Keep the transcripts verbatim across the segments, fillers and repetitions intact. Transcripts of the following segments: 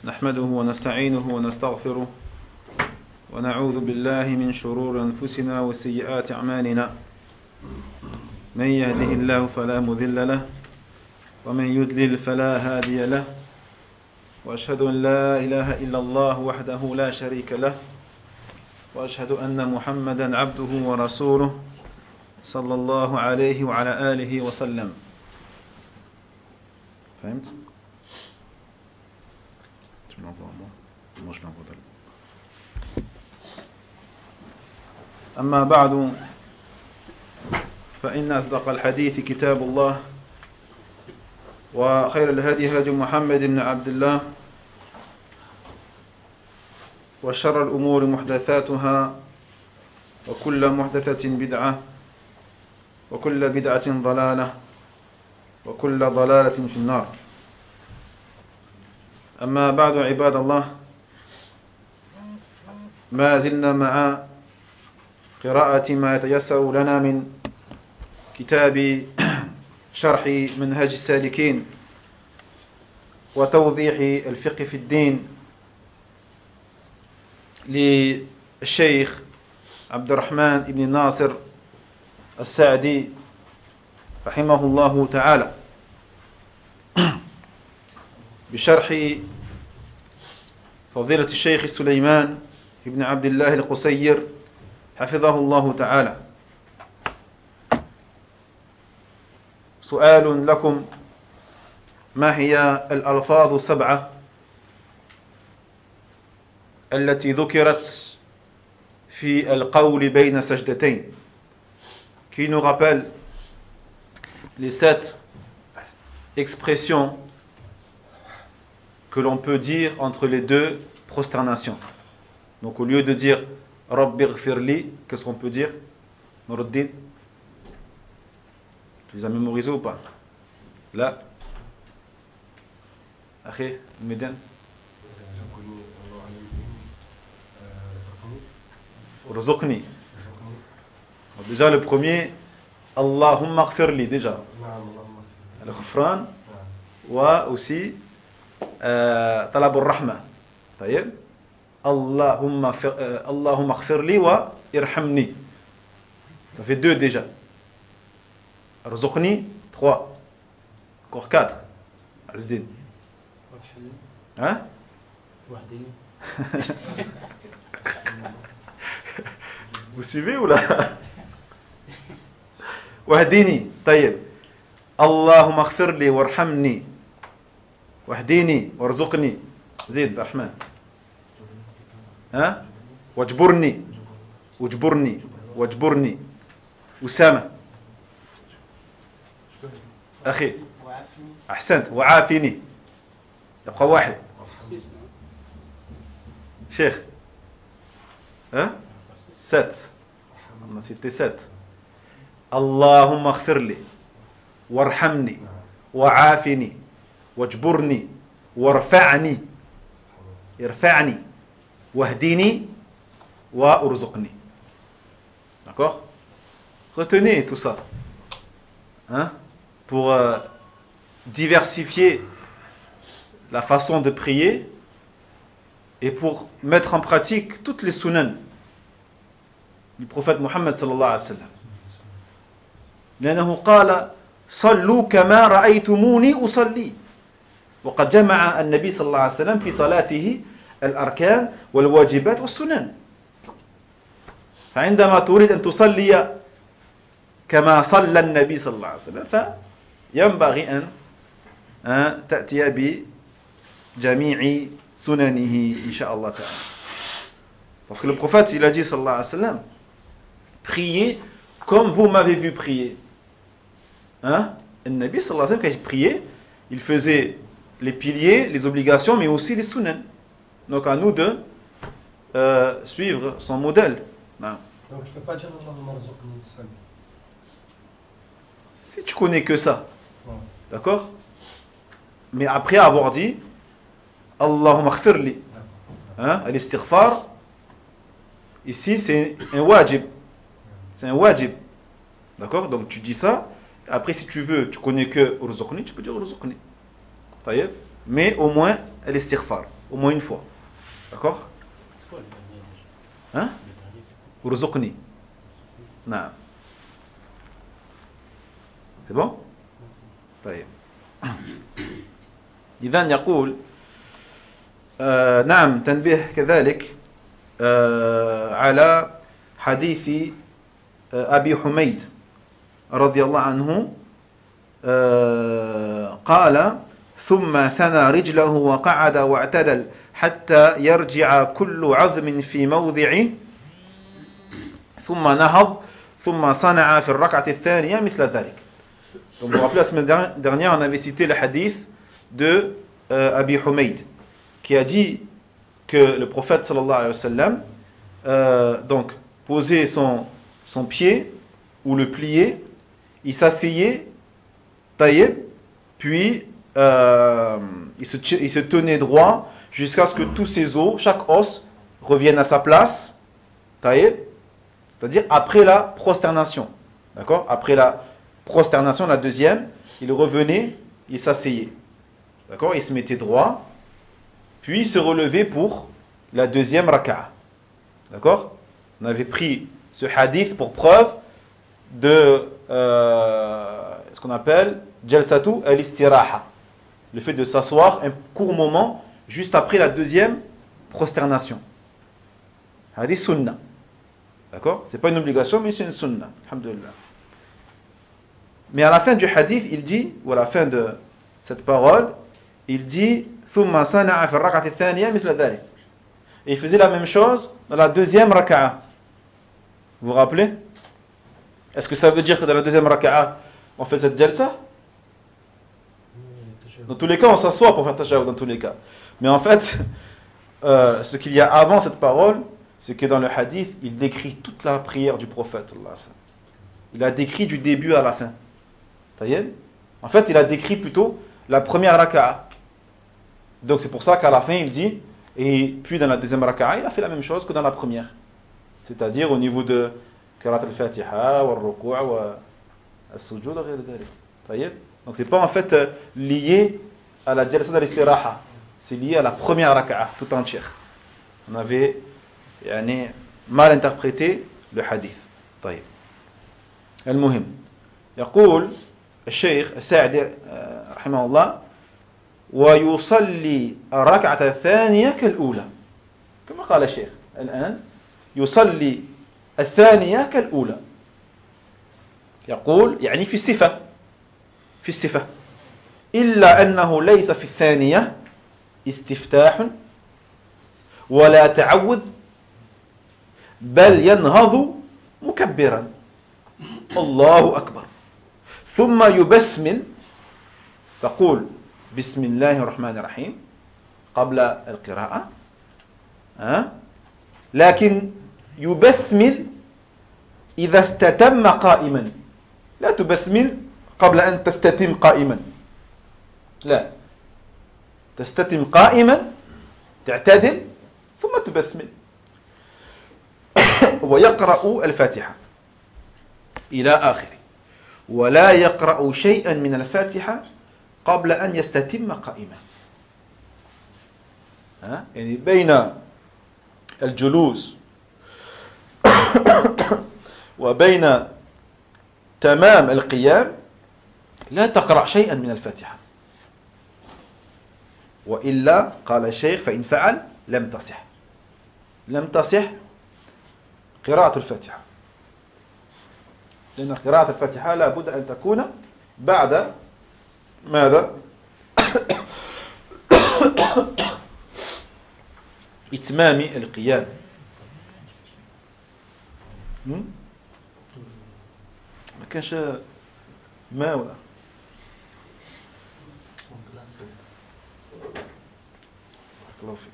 نحمده ونستعينه ونستغفره ونعوذ بالله من شرور أنفسنا وسيئات أعمالنا من يهده الله فلا مضل له ومن يضلل فلا هادي له وأشهد أن لا إله إلا الله وحده لا شريك له وأشهد أن محمدا عبده ورسوله صلى الله عليه وعلى آله وسلم. فهمت؟ أما بعد فإن أصدق الحديث كتاب الله وخير الهدي هدي محمد بن عبد الله وشر الأمور محدثاتها وكل محدثة بدعة وكل بدعة ضلالة وكل ضلالة في النار. أما بعد عباد الله، ما زلنا مع قراءة ما يتيسر لنا من كتاب شرح منهج السالكين وتوضيح الفقه في الدين للشيخ عبد الرحمن بن ناصر السعدي رحمه الله تعالى، بشرح فضيلة الشيخ سليمان بن عبد الله القصير حفظه الله تعالى. سؤال لكم: ما هي الألفاظ السبعة التي ذكرت في القول بين سجدتين, qui nous rappelle les sept expressions que l'on peut dire entre les deux prosternations. Donc au lieu de dire Rabbi ghfirli, qu'est-ce qu'on peut dire? Nuruddin, tu les as mémorisés ou pas? Là, Akhi, Méden, Rzuqni. Déjà le premier, Allahumma ghfirli, déjà. Le ghufran, wa aussi طلب الرحمة. طيب اللهم اللهم اغفر لي وارحمني, ça fait deux déjà. Rzuqni, trois. Encore quatre. Azdin. Hein? Vous suivez ou là? Wahdini. طيب اللهم اغفر لي وارحمني واهديني وارزقني. زيد الرحمن. ها؟ واجبرني واجبرني واجبرني. أسامة أخي أحسنت. وعافني. يبقى واحد. شيخ ها؟ ست. c'était sept. اللهم اغفر لي وارحمني وعافني واجبرني وارفعني ارفعني واهديني وارزقني. D'accord? Retenez tout ça, hein, pour euh, diversifier la façon de prier et pour mettre en pratique toutes les sunan du prophète Mohammed sallallahu alayhi wa sallam. لأنه قال صلوا كما رأيتموني أصلي, وقد جمع النبي صلى الله عليه وسلم في صلاته الأركان والواجبات والسنن. فعندما تريد أن تصلي كما صلى النبي صلى الله عليه وسلم فينبغي أن تأتي بجميع سننه إن شاء الله تعالى. Parce que le prophète il a dit صلى الله عليه وسلم, priez comme vous m'avez vu prier. Hein? Le Nabi sallallahu alayhi wa sallam, quand il priait, il faisait les piliers, les obligations, mais aussi les sunan. Donc à nous de euh, suivre son modèle. Non. Donc je ne peux pas dire Allahumma rzuqni seul. Si tu connais que ça, ouais. D'accord? Mais après avoir dit Allahumma ghfirli, hein, al-istighfar, ici c'est un wajib. C'est un wajib. D'accord? Donc tu dis ça. Après, si tu veux, tu connais que Urzuqni, tu peux dire Urzuqni. Mais au moins, l'istighfar. au moins une fois. D'accord? C'est quoi le dernier déjà? Hein? Le dernier, c'est quoi? Urzuqni. Non. C'est bon؟ طيب. إذن يقول آه نعم تنبيه كذلك آه على حديث آه أبي حميد رضي الله عنه آه قال ثم ثنى رجله وقعد واعتدل حتى يرجع كل عظم في موضعه ثم نهض ثم صنع في الركعة الثانية مثل ذلك. Donc vous vous rappelez, la semaine dernière, on avait cité le hadith de euh, Abi Humayd, qui a dit que le prophète sallallahu alayhi wa sallam euh, donc, posait son, son pied ou le pliait, il s'asseyait, taillait, puis euh, il, se, il se tenait droit jusqu'à ce que tous ses os, chaque os, revienne à sa place, taillé, c'est-à-dire après la prosternation. D'accord? Après la prosternation, la deuxième, il revenait, il s'asseyait. D'accord? Il se mettait droit, puis il se relevait pour la deuxième raka'a. D'accord? On avait pris ce hadith pour preuve de euh, ce qu'on appelle jalsatu al-istiraha, le fait de s'asseoir un court moment juste après la deuxième prosternation. Hadith sunnah. D'accord? C'est pas une obligation, mais c'est une sunnah. Alhamdulillah. Mais à la fin du hadith, il dit, ou à la fin de cette parole, il dit ثم صنع في الركعة الثانية مثل ذلك. Et il faisait la même chose dans la deuxième raka'a. Vous vous rappelez? Est-ce que ça veut dire que dans la deuxième raka'a, on fait cette jalsa? Dans tous les cas, on s'assoit pour faire tashahhud, dans tous les cas. Mais en fait, euh, ce qu'il y a avant cette parole, c'est que dans le hadith, il décrit toute la prière du prophète. Il a décrit du début à la fin. En fait, il a décrit plutôt la première raka'a. Donc c'est pour ça qu'à la fin, il dit, et puis dans la deuxième raka'a, il a fait la même chose que dans la première. C'est-à-dire au niveau de Qira'at al-Fatiha, wa al-Ruku' wa al-Sujud, wa ghayr dhalik. Donc c'est pas en fait lié à la jalsa al-istiraha, c'est lié à la première raka'a tout entière. On avait yani, mal interprété le hadith. طيب. المهم يقول الشيخ الساعدي رحمه الله ويصلي الركعة الثانية كالأولى كما قال الشيخ الآن يصلي الثانية كالأولى يقول يعني في الصفة في الصفة إلا أنه ليس في الثانية استفتاح ولا تعوذ بل ينهض مكبرا الله أكبر ثم يبسمل تقول بسم الله الرحمن الرحيم قبل القراءة أه؟ لكن يبسمل إذا استتم قائما لا تبسمل قبل أن تستتم قائما لا تستتم قائما تعتدل ثم تبسمل ويقرأ الفاتحة إلى آخره ولا يقرأ شيئا من الفاتحة قبل أن يستتم قائما ها؟ يعني بين الجلوس وبين تمام القيام لا تقرأ شيئا من الفاتحة وإلا قال الشيخ فإن فعل لم تصح لم تصح قراءة الفاتحة لأن قراءة الفاتحة لا بد أن تكون بعد ماذا؟ إتمام القيام ما كانش ما ولا الله فيك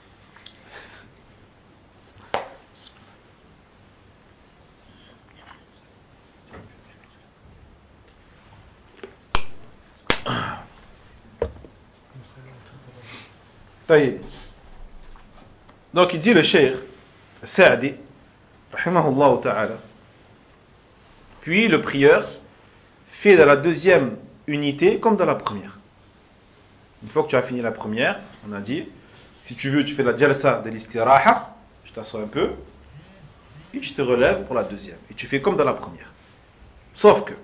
طيب. Donc il dit le cheikh Sa'di rahimahullah ta'ala, puis le prieur fait dans la deuxième unité comme dans la première. Une fois que tu as fini la première, on a dit, Si tu veux, tu fais la jalsa de l'istiraha, tu t'assois un peu, et tu te relèves pour la deuxième. Et tu fais comme dans la première. Sauf que,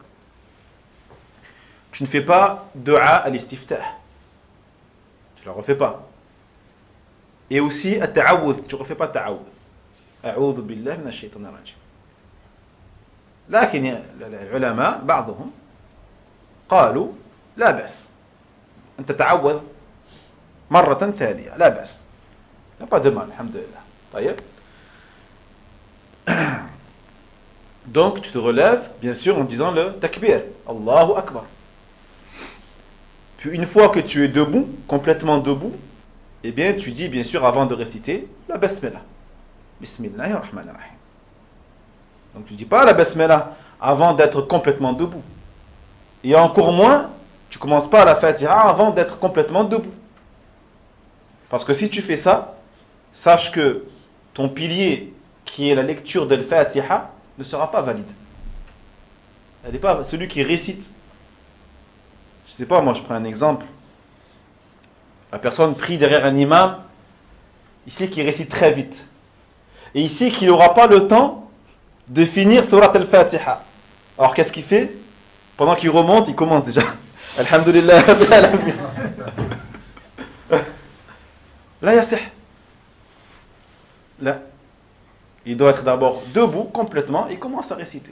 tu ne fais pas dua à l'istiftah. Tu ne la refais pas. Et aussi, at-ta'awudh, tu ne refais pas ta'awudh. A'udhu billahi minash shaytanir rajim. لكن العلماء بعضهم قالوا لا بأس أن تتعوذ مرة ثانية لا بأس لا pas de mal الحمد لله طيب. Donc tu te relèves bien sûr en disant le takbir Allahu Akbar. Puis une fois que tu es debout, complètement debout, eh bien tu dis bien sûr avant de réciter la basmala. Bismillahirrahmanirrahim. Donc tu ne dis pas la basmala avant d'être complètement debout. Et encore moins, tu ne commences pas la fatiha avant d'être complètement debout. Parce que si tu fais ça, sache que ton pilier, qui est la lecture de l'Fatiha, ne sera pas valide. Elle n'est pas celui qui récite. Je ne sais pas, moi je prends un exemple. La personne prie derrière un imam, il sait qu'il récite très vite. Et il sait qu'il n'aura pas le temps de finir surat al-Fatiha. Alors qu'est-ce qu'il fait? Pendant qu'il remonte, il commence déjà. Alhamdulillah. Là, yassih. Là. Il doit être d'abord debout complètement et il commence à réciter.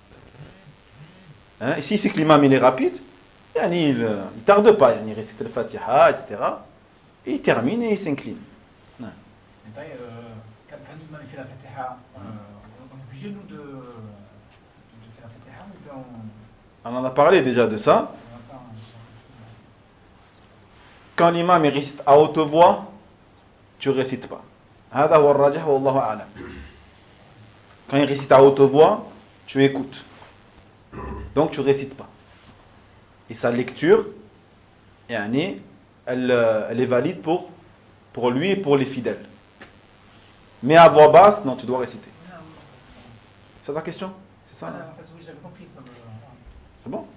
Hein? Ici, c'est que l'imam il est rapide. Il ne tarde pas. Il récite le Fatiha, et cetera. Et il termine et il s'incline. Euh, quand, quand l'imam fait la Fatiha, euh, on est obligé, nous, de, de faire la Fatiha ou bien on... On en a parlé déjà de ça. Quand l'imam récite à haute voix, tu ne récites pas. Quand il récite à haute voix, tu écoutes. Donc tu ne récites pas. Et sa lecture, elle, elle est valide pour, pour lui et pour les fidèles. Mais à voix basse, non, tu dois réciter. C'est ta question? C'est ça? C'est bon?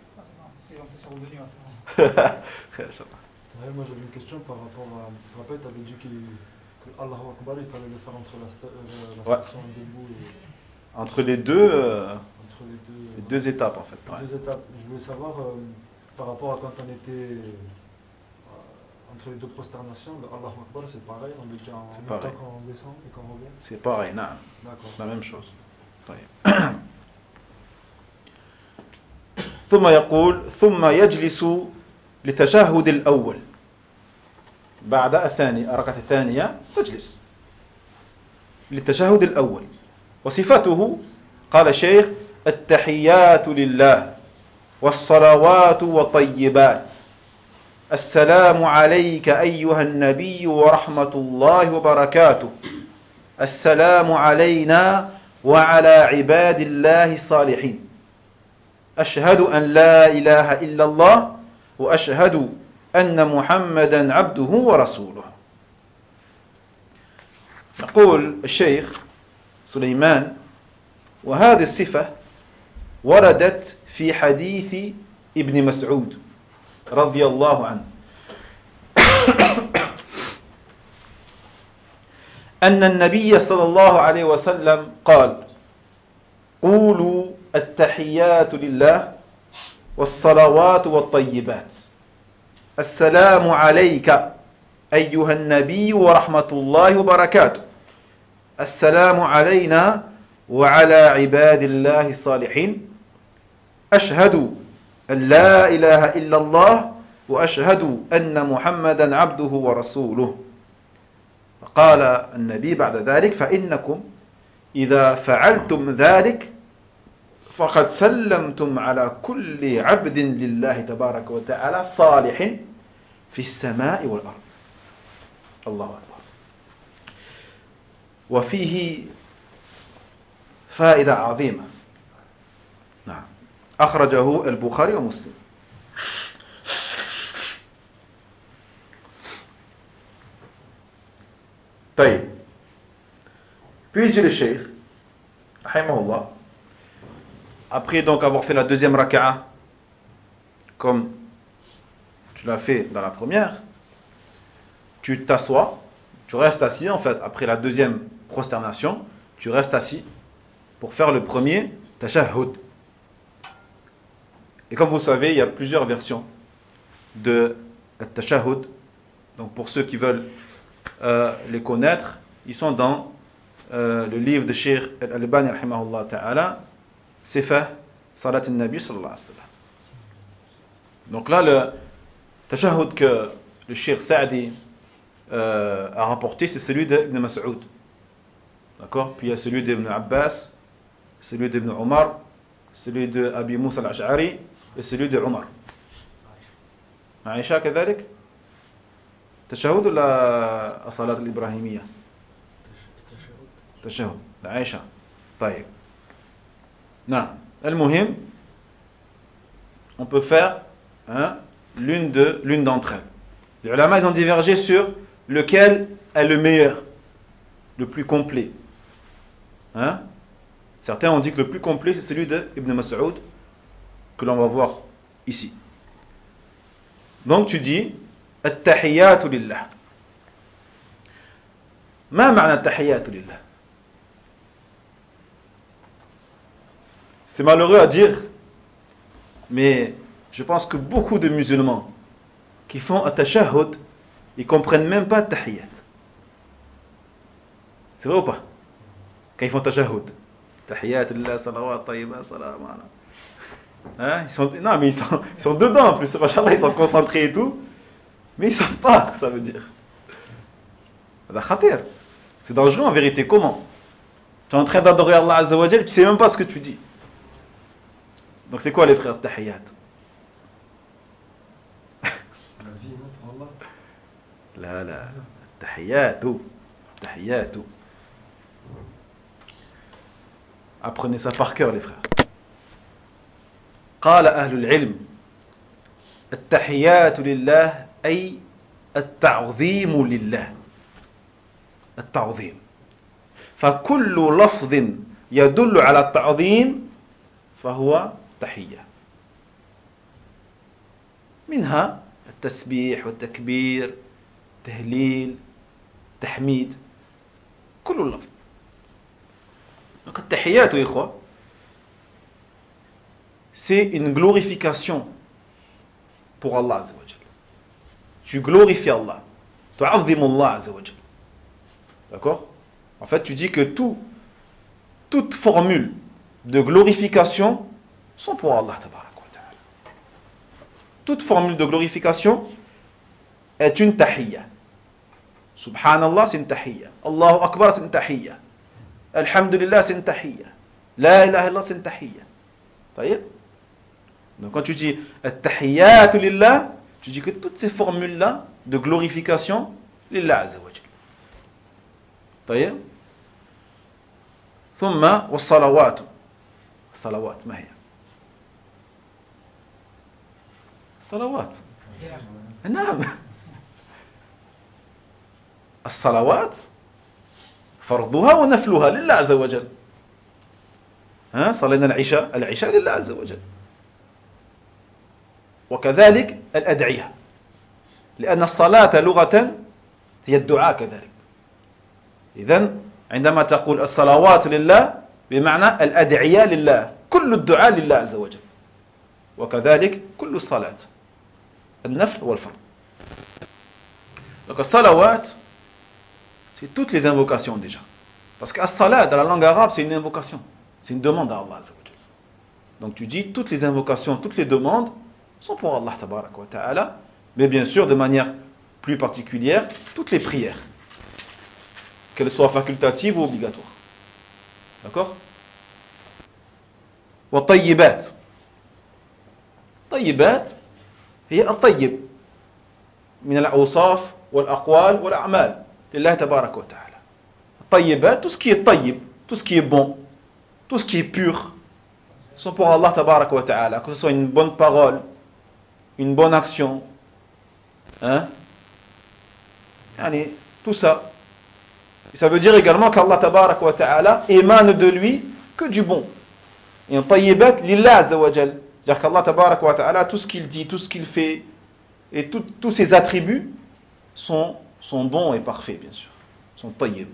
Ouais, moi j'avais une question par rapport à... Tu te rappelles, tu avais dit que, que Allahu Akbar, il fallait le faire entre la, sta euh, la ouais. station debout et... Entre les deux, euh, entre les deux, les deux étapes en fait. Les ouais. deux étapes. Je voulais savoir, euh, par rapport à quand on était euh, entre les deux prosternations, le Allahu Akbar c'est pareil, on le dit en même pareil. Temps quand on descend et quand on revient? C'est pareil, non. D'accord. La même chose. ثم يقول ثم يجلس لتشهد الأول بعد الثانية الركعة الثانية تجلس للتشهد الأول وصفته قال الشيخ التحيات لله والصلوات والطيبات السلام عليك أيها النبي ورحمة الله وبركاته السلام علينا وعلى عباد الله الصالحين أشهد أن لا إله إلا الله وأشهد أن محمدا عبده ورسوله. يقول الشيخ سليمان وهذه الصفة وردت في حديث ابن مسعود رضي الله عنه أن النبي صلى الله عليه وسلم قال قولوا التحيات لله والصلوات والطيبات السلام عليك أيها النبي ورحمة الله وبركاته السلام علينا وعلى عباد الله الصالحين أشهد أن لا إله إلا الله وأشهد أن محمدا عبده ورسوله. قال النبي بعد ذلك فإنكم إذا فعلتم ذلك فقد سلمتم على كل عبد لله تبارك وتعالى صالح في السماء والأرض. الله أكبر. وفيه فائدة عظيمة. نعم. أخرجه البخاري ومسلم. طيب. Puis dit le cheikh, rahimahullah, après donc avoir fait la deuxième raka'a, comme tu l'as fait dans la première, tu t'assois tu restes assis en fait, après la deuxième prosternation, tu restes assis pour faire le premier tashahhud. Et comme vous savez, il y a plusieurs versions de tashahhud. Donc pour ceux qui veulent euh, les connaître, ils sont dans euh, le livre de Cheikh Al-Albani rahimahullah ta'ala, Sifah Salat al-Nabi sallallahu alayhi wa sallam. Donc là, le tashahhud que le Cheikh Saadi euh, a rapporté, c'est celui d'Ibn Mas'ud. D'accord? Puis il y a celui d'Ibn Abbas, celui d'Ibn Omar, celui de Abi Moussa al-Ash'ari et celui de Omar. Aïcha, كذلك? تشهد ولا الصلاة الإبراهيمية؟ تشهد. عائشة. طيب. Non. المهم, on peut faire hein, l'une de l'une d'entre elles. Les ulama, ils ont divergé sur lequel est le meilleur, le plus complet. Hein? Certains ont dit que le plus complet c'est celui de Ibn Mas'ud que l'on va voir ici. Donc tu dis At-Tahiyyatu lillah. Ma ma'na At-Tahiyyatu lillah? C'est malheureux à dire, mais je pense que beaucoup de musulmans qui font At-Tashahhud, ils ne comprennent même pas At-Tahiyyat. C'est vrai ou pas? Quand ils font Tashahhud, Tahiyyat lillah, salawat, tayyibat, salam. Hein? Ils sont, non, mais ils sont, ils sont dedans en plus, machallah, ils sont concentrés et tout, mais ils ne savent pas ce que ça veut dire. C'est dangereux en vérité. Comment? Tu es en train d'adorer Allah Azza wa Jal, tu ne sais même pas ce que tu dis. Donc c'est quoi les frères Tahiyyat? La vie, non, pour Allah. La la, Tahiyyatu, Tahiyyatu. Apprenez ça par cœur les frères. قال أهل العلم التحيات لله أي التعظيم لله التعظيم فكل لفظ يدل على التعظيم فهو تحية منها التسبيح والتكبير تهليل تحميد كل لفظ. Donc التحيات يا إخوة c'est une glorification pour Allah Azza wa Jal. Tu glorifies Allah. Tu azim Allah Azza wa Jal. D'accord? En fait, tu dis que tout, toute formule de glorification sont pour Allah tabarak wa ta'ala. Toute formule de glorification est une tahiyya. Subhanallah, c'est une tahiyya. Allahu Akbar, c'est une tahiyya. Alhamdulillah, c'est une tahiyya. La ilaha illallah, c'est une tahiyya. Taïeb? Donc quand tu dis At-Tahiyyatu lillah, tu dis que toutes ces formules-là de glorification, lillah Azza wa Jal. طيب ثم والصلوات الصلوات ما هي؟ الصلوات نعم الصلوات فرضها ونفلها لله عز وجل. ها صلينا العشاء العشاء لله عز وجل. وكذلك الأدعية لأن الصلاة لغة هي الدعاء كذلك. إذن عندما تقول الصلوات لله بمعنى الأدعية لله كل الدعاء لله عز وجل وكذلك كل الصلاة النفل والفرض. Donc الصلوات c'est toutes les invocations déjà parce que as-salat dans la langue arabe c'est une invocation, c'est une demande à Allah Azza wa Jal. Donc tu dis toutes les invocations, toutes les demandes sont pour Allah tabarak wa ta'ala, mais bien sûr de manière plus particulière toutes les prières, qu'elles soient facultatives ou obligatoires. D'accord? Wa tayyibat. Tayyibat هي الطيب من الأوصاف والأقوال والأعمال لله تبارك وتعالى. الطيبات, tout ce qui est tayyib, tout ce qui est bon, tout ce qui est pur, sont pour Allah tabarak wa ta'ala, que ce soit une bonne parole, une bonne action, hein? Yani, tout ça. Et ça veut dire également qu'Allah tabarak wa ta'ala émane de lui que du bon. Et un tayyibat lillah azza wa jal. C'est-à-dire qu'Allah tabarak wa ta'ala, tout ce qu'il dit, tout ce qu'il fait, et tout, tous ses attributs sont, sont bons et parfaits, bien sûr. sont tayyib.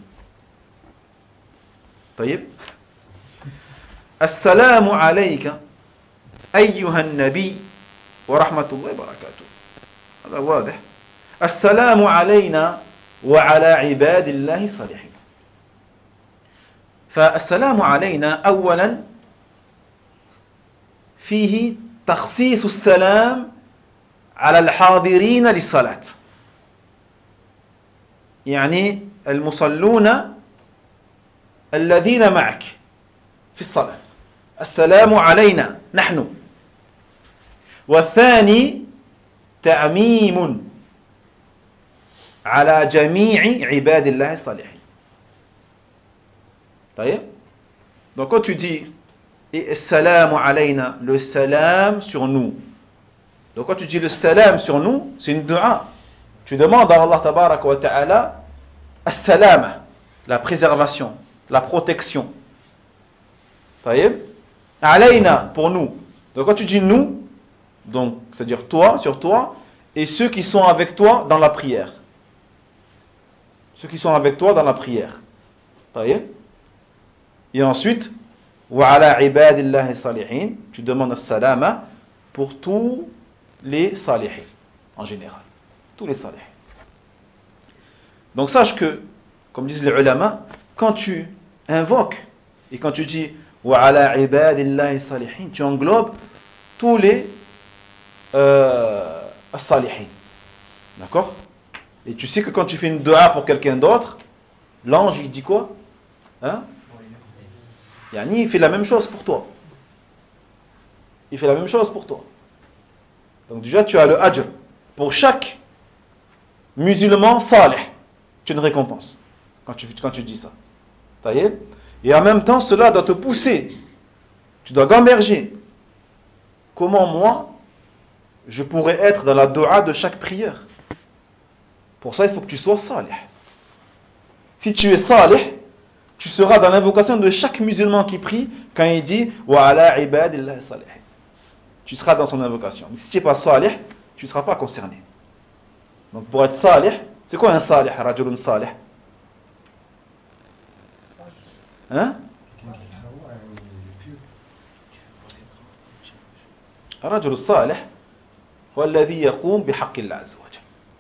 Tayyib. Assalamu alayka أيها النبي ورحمة الله وبركاته. هذا واضح. السلام علينا وعلى عباد الله الصالحين. فالسلام علينا أولا فيه تخصيص السلام على الحاضرين للصلاة، يعني المصلون الذين معك في الصلاة، السلام علينا نحن. والثاني تعميم على جميع عباد الله الصالحين. طيب. Donc quand tu dis السلام علينا, le salam sur nous. Donc quand tu dis le salam sur nous, c'est une dua. Tu demandes à Allah tabaraka wa ta'ala as-salama, la préservation, la protection. طيب. Alayna, pour nous. Donc quand tu dis nous, donc c'est-à-dire toi, sur toi, et ceux qui sont avec toi dans la prière. Ceux qui sont avec toi dans la prière. طيب. Et ensuite, wa ala ibadillahi salihin, tu demandes as-salama pour tous les salihin, en général. Tous les salihin. Donc sache que, comme disent les ulama, quand tu invoques et quand tu dis wa ala ibadillahi salihin, tu englobes tous les euh, salihin. D'accord? Et tu sais que quand tu fais une dua pour quelqu'un d'autre, l'ange il dit quoi? Hein? Yani, il fait la même chose pour toi. Il fait la même chose pour toi. Donc déjà tu as le ajr. Pour chaque musulman salih, tu as une récompense quand tu, quand tu dis ça. Et en même temps, cela doit te pousser. Tu dois gamberger. Comment moi, je pourrais être dans la dua de chaque prière? Pour ça, il faut que tu sois salih. Si tu es salih, tu seras dans l'invocation de chaque musulman qui prie quand il dit wa ala ibadillah salih. Tu seras dans son invocation. Mais si tu n'es pas salih, tu ne seras pas concerné. Donc pour être salih, c'est quoi un salih, rajulun salih? Hein? الرجل الصالح هو الذي يقوم بحق الله عز وجل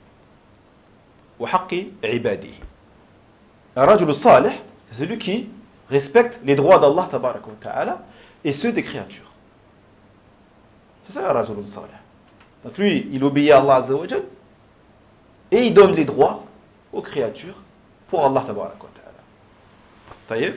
وحق عباده. الرجل الصالح, c'est celui qui respecte les droits d'Allah tabaraka wa ta'ala et ceux des créatures. C'est ça le rajul salih. Donc lui, il obéit à Allah azza wa jal et il donne les droits aux créatures pour Allah tabaraka wa ta'ala. طيب.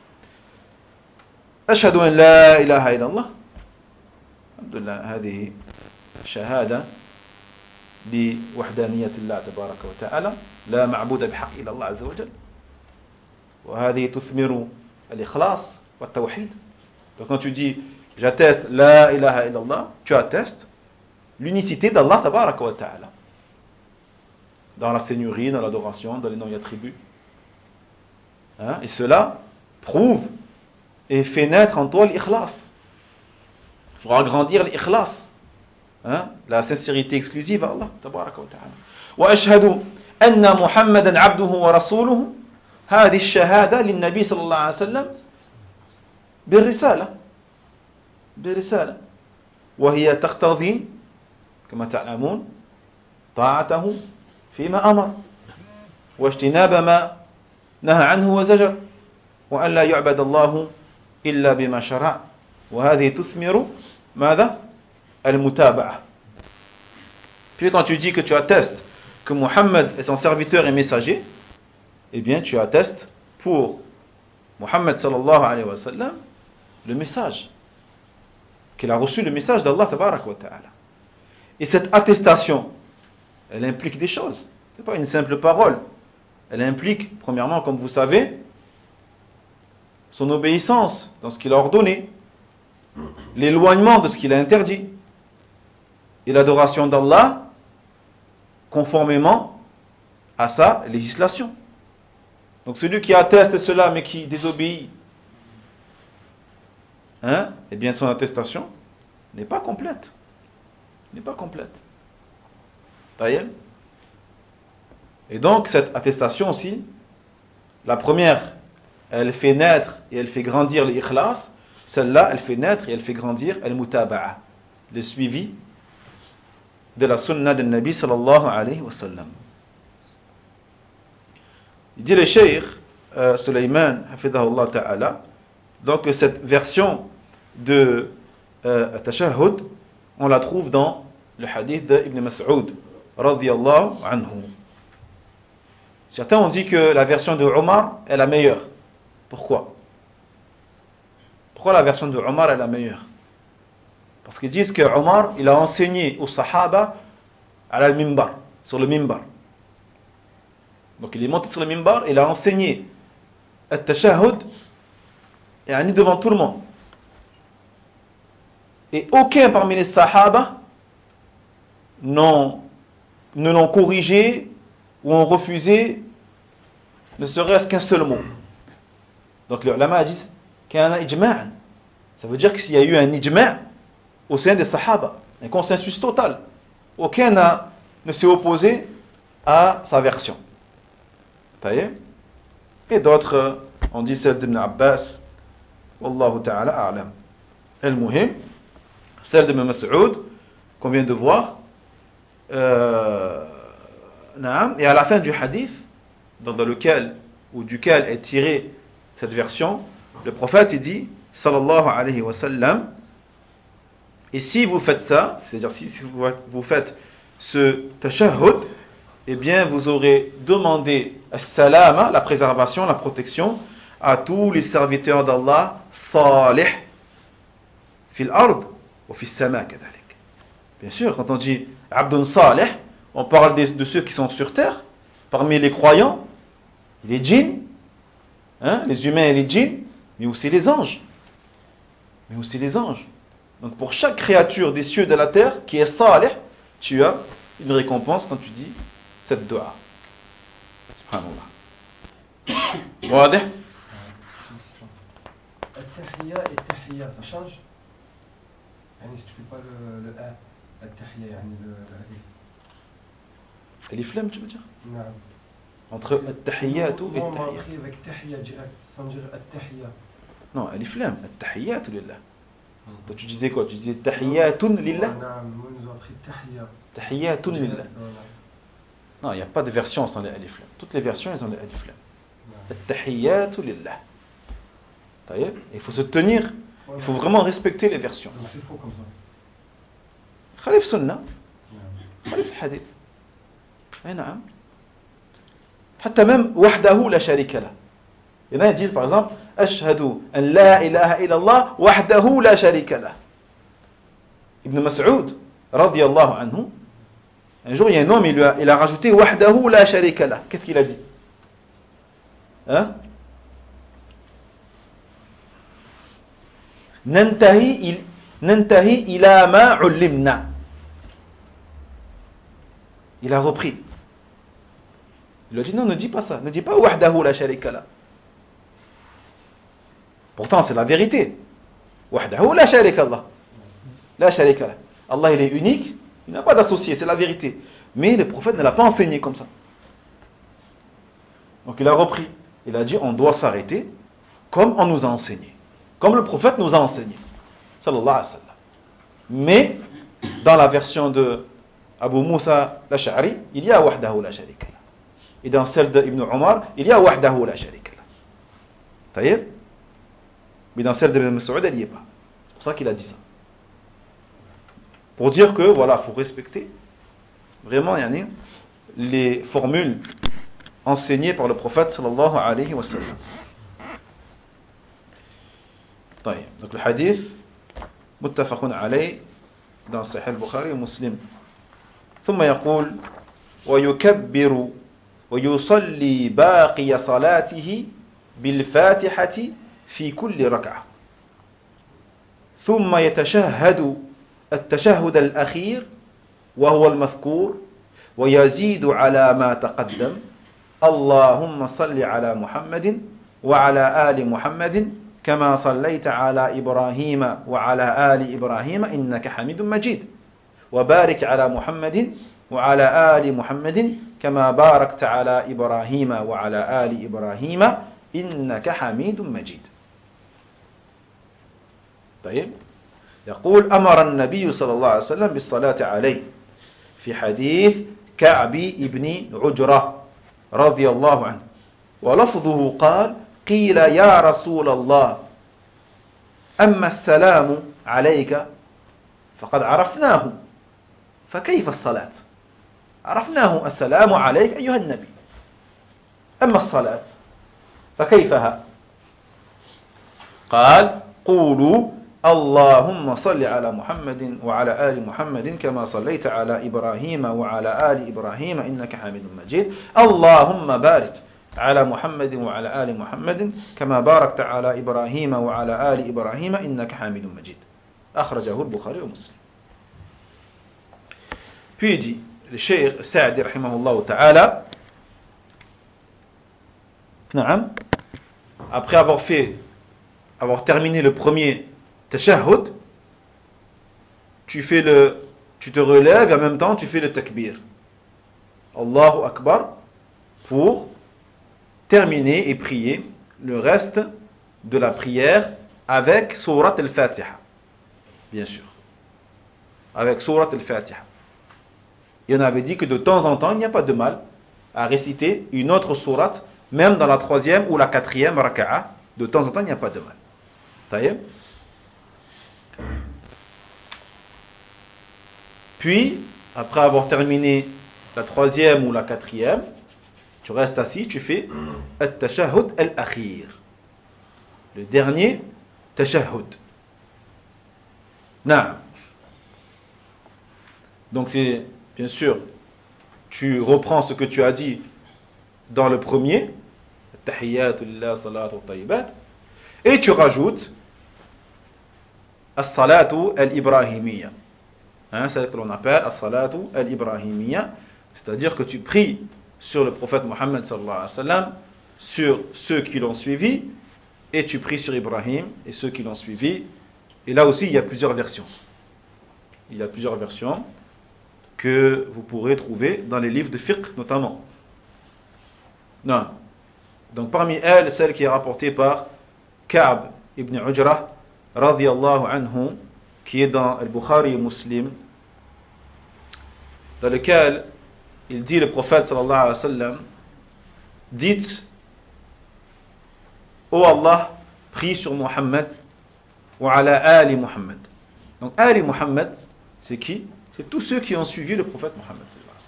أشهد أن لا إله إلا الله. الحمد لله هذه شهادة لوحدانية الله تبارك وتعالى لا معبود بحق إلا الله عز وجل وهذه تثمر الإخلاص والتوحيد. Donc quand tu dis j'atteste la ilaha illallah, tu attestes l'unicité d'Allah tabaraka wa ta'ala dans la seigneurie, dans l'adoration, dans les noms et attributs. Hein? Et cela prouve et fait naître en toi l'ikhlas. Il faudra agrandir l'ikhlas, hein? La sincérité exclusive à Allah tabaraka wa ta'ala. Wa ashhadu anna Muhammadan abduhu wa rasuluhu. هذه الشهادة للنبي صلى الله عليه وسلم بالرسالة بالرسالة وهي تقتضي كما تعلمون طاعته فيما أمر واجتناب ما نهى عنه وزجر وأن لا يعبد الله إلا بما شرع وهذه تثمر ماذا؟ المتابعة. Puis quand tu dis que tu attestes que Mohammed est son serviteur et messager, eh bien tu attestes pour Mohammed sallallahu alayhi wa sallam le message, qu'il a reçu le message d'Allah tabaraka wa ta'ala. Et cette attestation, elle implique des choses. Ce n'est pas une simple parole. Elle implique, premièrement, comme vous savez, son obéissance dans ce qu'il a ordonné, l'éloignement de ce qu'il a interdit, et l'adoration d'Allah conformément à sa législation. Donc celui qui atteste cela mais qui désobéit, hein, eh bien son attestation n'est pas complète. N'est pas complète. Et donc cette attestation aussi, La première, elle fait naître et elle fait grandir l'ikhlas. Celle-là, elle fait naître et elle fait grandir al-mutaba'a, le suivi de la sunna de Nabi sallallahu alayhi wa sallam. Il dit le cheikh euh, Sulayman, hafidahullah ta'ala, donc cette version de euh, tashahhud, on la trouve dans le hadith d'Ibn Mas'ud, radiyallahu anhu. Certains ont dit que la version de Omar est la meilleure. Pourquoi? Pourquoi la version de Omar est la meilleure? Parce qu'ils disent que Omar, il a enseigné aux Sahaba à al-mimbar, sur le mimbar. Donc il est monté sur le mimbar, il a enseigné al-tashahhud et a mis devant tout le monde. Et aucun parmi les Sahaba n'ont, ne l'ont corrigé ou ont refusé ne serait-ce qu'un seul mot. Donc les ulama disent qu'il y a un ijma'. Ça veut dire qu'il y a eu un ijma' au sein des Sahaba, un consensus total. Aucun n'a, ne s'est opposé à sa version. Et d'autres, on dit celle d'Ibn Abbas, Wallahu ta'ala a'lam. Al-Muhim, celle de Mas'ud, qu'on vient de voir, euh, et à la fin du hadith, dans, dans lequel, ou duquel est tirée cette version, le prophète il dit, sallallahu alayhi wa sallam, et si vous faites ça, c'est-à-dire si vous faites ce tashahhud, eh bien vous aurez demandé as-salama, la préservation, la protection, à tous les serviteurs d'Allah, salih, fil ard, ou fil sama kadalik. Bien sûr, quand on dit abdun salih, on parle de, de ceux qui sont sur terre, parmi les croyants, les djinns, hein, les humains et les djinns, mais aussi les anges. Mais aussi les anges. Donc pour chaque créature des cieux et de la terre qui est salih, tu as une récompense quand tu dis cette dua. Subhanallah. واضح؟ التحية التحية ça change؟ يعني si tu fais pas le le a التحية يعني le الألف. Alif lam tu veux dire? نعم. Entre التحيات et التحية. On écrit avec تحية direct sans dire التحية. Non, alif lam, التحيات lillah. Toi tu disais quoi? Tu disais tahiyatun lillah? نعم, nous nous avons appris التحية. Tahiyatun lillah. Non, il n'y a pas de version sans les alif lam. Toutes les versions, elles ont les alif lam. At-tahiyyatu lillah. Il faut se tenir, il faut vraiment respecter les versions. C'est faux comme ça. Khalif sunnah, khalif hadith. Oui, naam. Hatta même wahdahu la sharika la. Il y en a qui disent par exemple ashhadu an la ilaha illallah wahdahu la sharika la. Ibn Mas'ud radiyallahu anhu, un jour il y a un homme, il, lui a, il a rajouté wahdahu la sharika la. Qu'est-ce qu'il a dit? Hein? Nantahi nantahi ila ma ulimna. Il a repris. Il lui a dit non, ne dis pas ça, ne dis pas wahdahu la sharika la. Pourtant c'est la vérité. Wahdahu la sharika Allah. La sharika la. Allah il est unique, il n'a pas d'associé, c'est la vérité. Mais le prophète ne l'a pas enseigné comme ça. Donc il a repris. Il a dit on doit s'arrêter comme on nous a enseigné. Comme le prophète nous a enseigné. Sallallahu alayhi wa sallam. Mais dans la version de Abu Musa l'Ash'ari, il y a wahdahu la sharika la. Et dans celle d'Ibn Omar, il y a wahdahu la sharika la. Taïeb? Mais dans celle d'Ibn Mas'ud, il n'y est pas. C'est pour ça qu'il a dit ça. Pour dire que, voilà, il faut respecter vraiment yani, les formules enseignées par le prophète sallallahu alayhi wa sallam. Donc le hadith, muttafaqun alayh, dans Sahih al-Bukhari et Muslim. ثم يقول ويكبر ويصلي باقي صلاته بالفاتحة في كل ركعة ثم يتشهد التشهد الأخير وهو المذكور ويزيد على ما تقدم اللهم صل على محمد وعلى آل محمد كما صليت على إبراهيم وعلى آل إبراهيم إنك حميد مجيد وبارك على محمد وعلى آل محمد كما باركت على إبراهيم وعلى آل إبراهيم إنك حميد مجيد. طيب يقول أمر النبي صلى الله عليه وسلم بالصلاة عليه في حديث كعب بن عجرة رضي الله عنه، ولفظه قال قيل يا رسول الله أما السلام عليك فقد عرفناه فكيف الصلاة؟ عرفناه السلام عليك أيها النبي، أما الصلاة فكيفها؟ قال قولوا اللهم صل على محمد وعلى آل محمد كما صليت على إبراهيم وعلى آل إبراهيم إنك حميد مجيد، اللهم بارك على محمد وعلى آل محمد كما باركت على إبراهيم وعلى آل إبراهيم إنك حميد مجيد. أخرجه البخاري ومسلم. Puis dit le Cheikh Sa'di rahimahullah ta'ala, après avoir fait, avoir terminé le premier tashahhud, tu fais le, tu te relèves et en même temps tu fais le takbir. Allahu Akbar pour terminer et prier le reste de la prière avec Surat al-Fatiha. Bien sûr. Avec Surat al-Fatiha. Et on avait dit que de temps en temps, il n'y a pas de mal à réciter une autre sourate, même dans la troisième ou la quatrième raka'a. De temps en temps, il n'y a pas de mal. Taïeb. Puis, après avoir terminé la troisième ou la quatrième, tu restes assis, tu fais at-tashahhud al-akhir. Le dernier tashahhud. Naam. Donc c'est, bien sûr, tu reprends ce que tu as dit dans le premier, Tahiyyatu lillah, salatu tayyibat, et tu rajoutes as-salatu al-ibrahimiyya. Hein, c'est ce que l'on appelle as-salatu al-ibrahimiyya, c'est-à-dire que tu pries sur le prophète Mohammed sallallahu alayhi wa sallam, sur ceux qui l'ont suivi, et tu pries sur Ibrahim et ceux qui l'ont suivi. Et là aussi, il y a plusieurs versions. Il y a plusieurs versions que vous pourrez trouver dans les livres de fiqh notamment. Non. Donc parmi elles, celle qui est rapportée par Ka'b ibn Ujrah radiyallahu anhu, qui est dans Al-Bukhari et Muslim, dans lequel il dit, le prophète sallallahu alayhi wa sallam, dites, ô Allah, prie sur Muhammad wa ala ali Muhammad. Donc ali Muhammad, c'est qui? C'est tous ceux qui ont suivi le prophète Mohammed.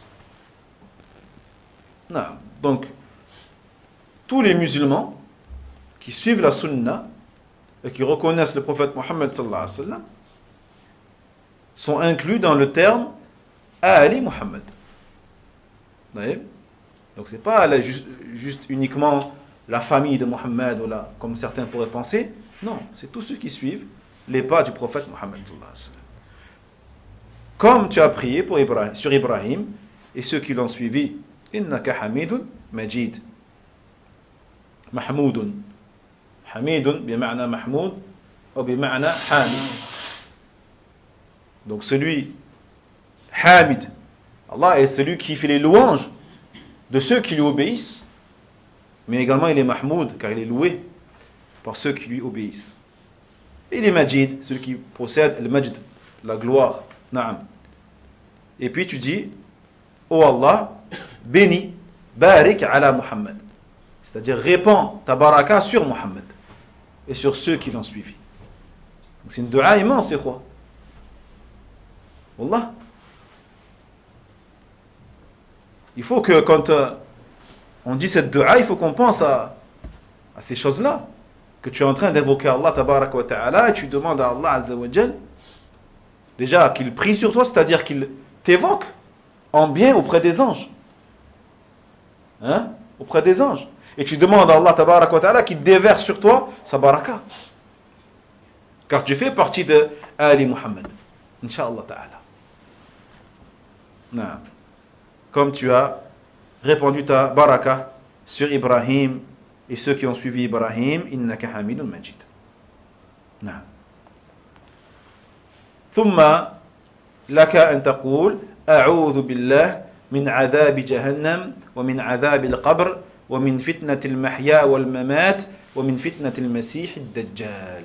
Non. Donc, tous les musulmans qui suivent la sunna et qui reconnaissent le prophète Mohammed sont inclus dans le terme Ali Muhammad. Donc, ce n'est pas là, juste, juste uniquement la famille de Mohammed, ou là, comme certains pourraient penser. Non, c'est tous ceux qui suivent les pas du prophète Mohammed. Comme tu as prié pour Ibrahim, sur Ibrahim et ceux qui l'ont suivi, innaka hamidun majid. Mahmoudun. Hamidun bima'na mahmoud ou bima'na hamid. Donc celui hamid, Allah est celui qui fait les louanges de ceux qui lui obéissent, mais également il est mahmoud car il est loué par ceux qui lui obéissent. Il est majid, celui qui possède le majd, la gloire. Naam. Et puis tu dis, ô Allah, bénis, barik ala Muhammad. C'est-à-dire répands ta baraka sur Muhammad et sur ceux qui l'ont suivi. Donc c'est une dua immense, c'est quoi? Wallah. Il faut que quand euh, on dit cette dua, il faut qu'on pense à, à ces choses-là. Que tu es en train d'invoquer Allah tabaraka wa ta'ala et tu demandes à Allah azza wa jal déjà qu'il prie sur toi, c'est-à-dire qu'il t'évoque en bien auprès des anges. Hein? Auprès des anges. Et tu demandes à Allah tabaraka wa ta'ala qu'il déverse sur toi sa baraka. Car tu fais partie de Ali Muhammad. Inch'Allah ta'ala. Non. Comme tu as répandu ta baraka sur Ibrahim et ceux qui ont suivi Ibrahim, innaka hamidun majid. Non. ثم لك أن تقول أعوذ بالله من عذاب جهنم ومن عذاب القبر ومن فتنة المحيا والممات ومن فتنة المسيح الدجال.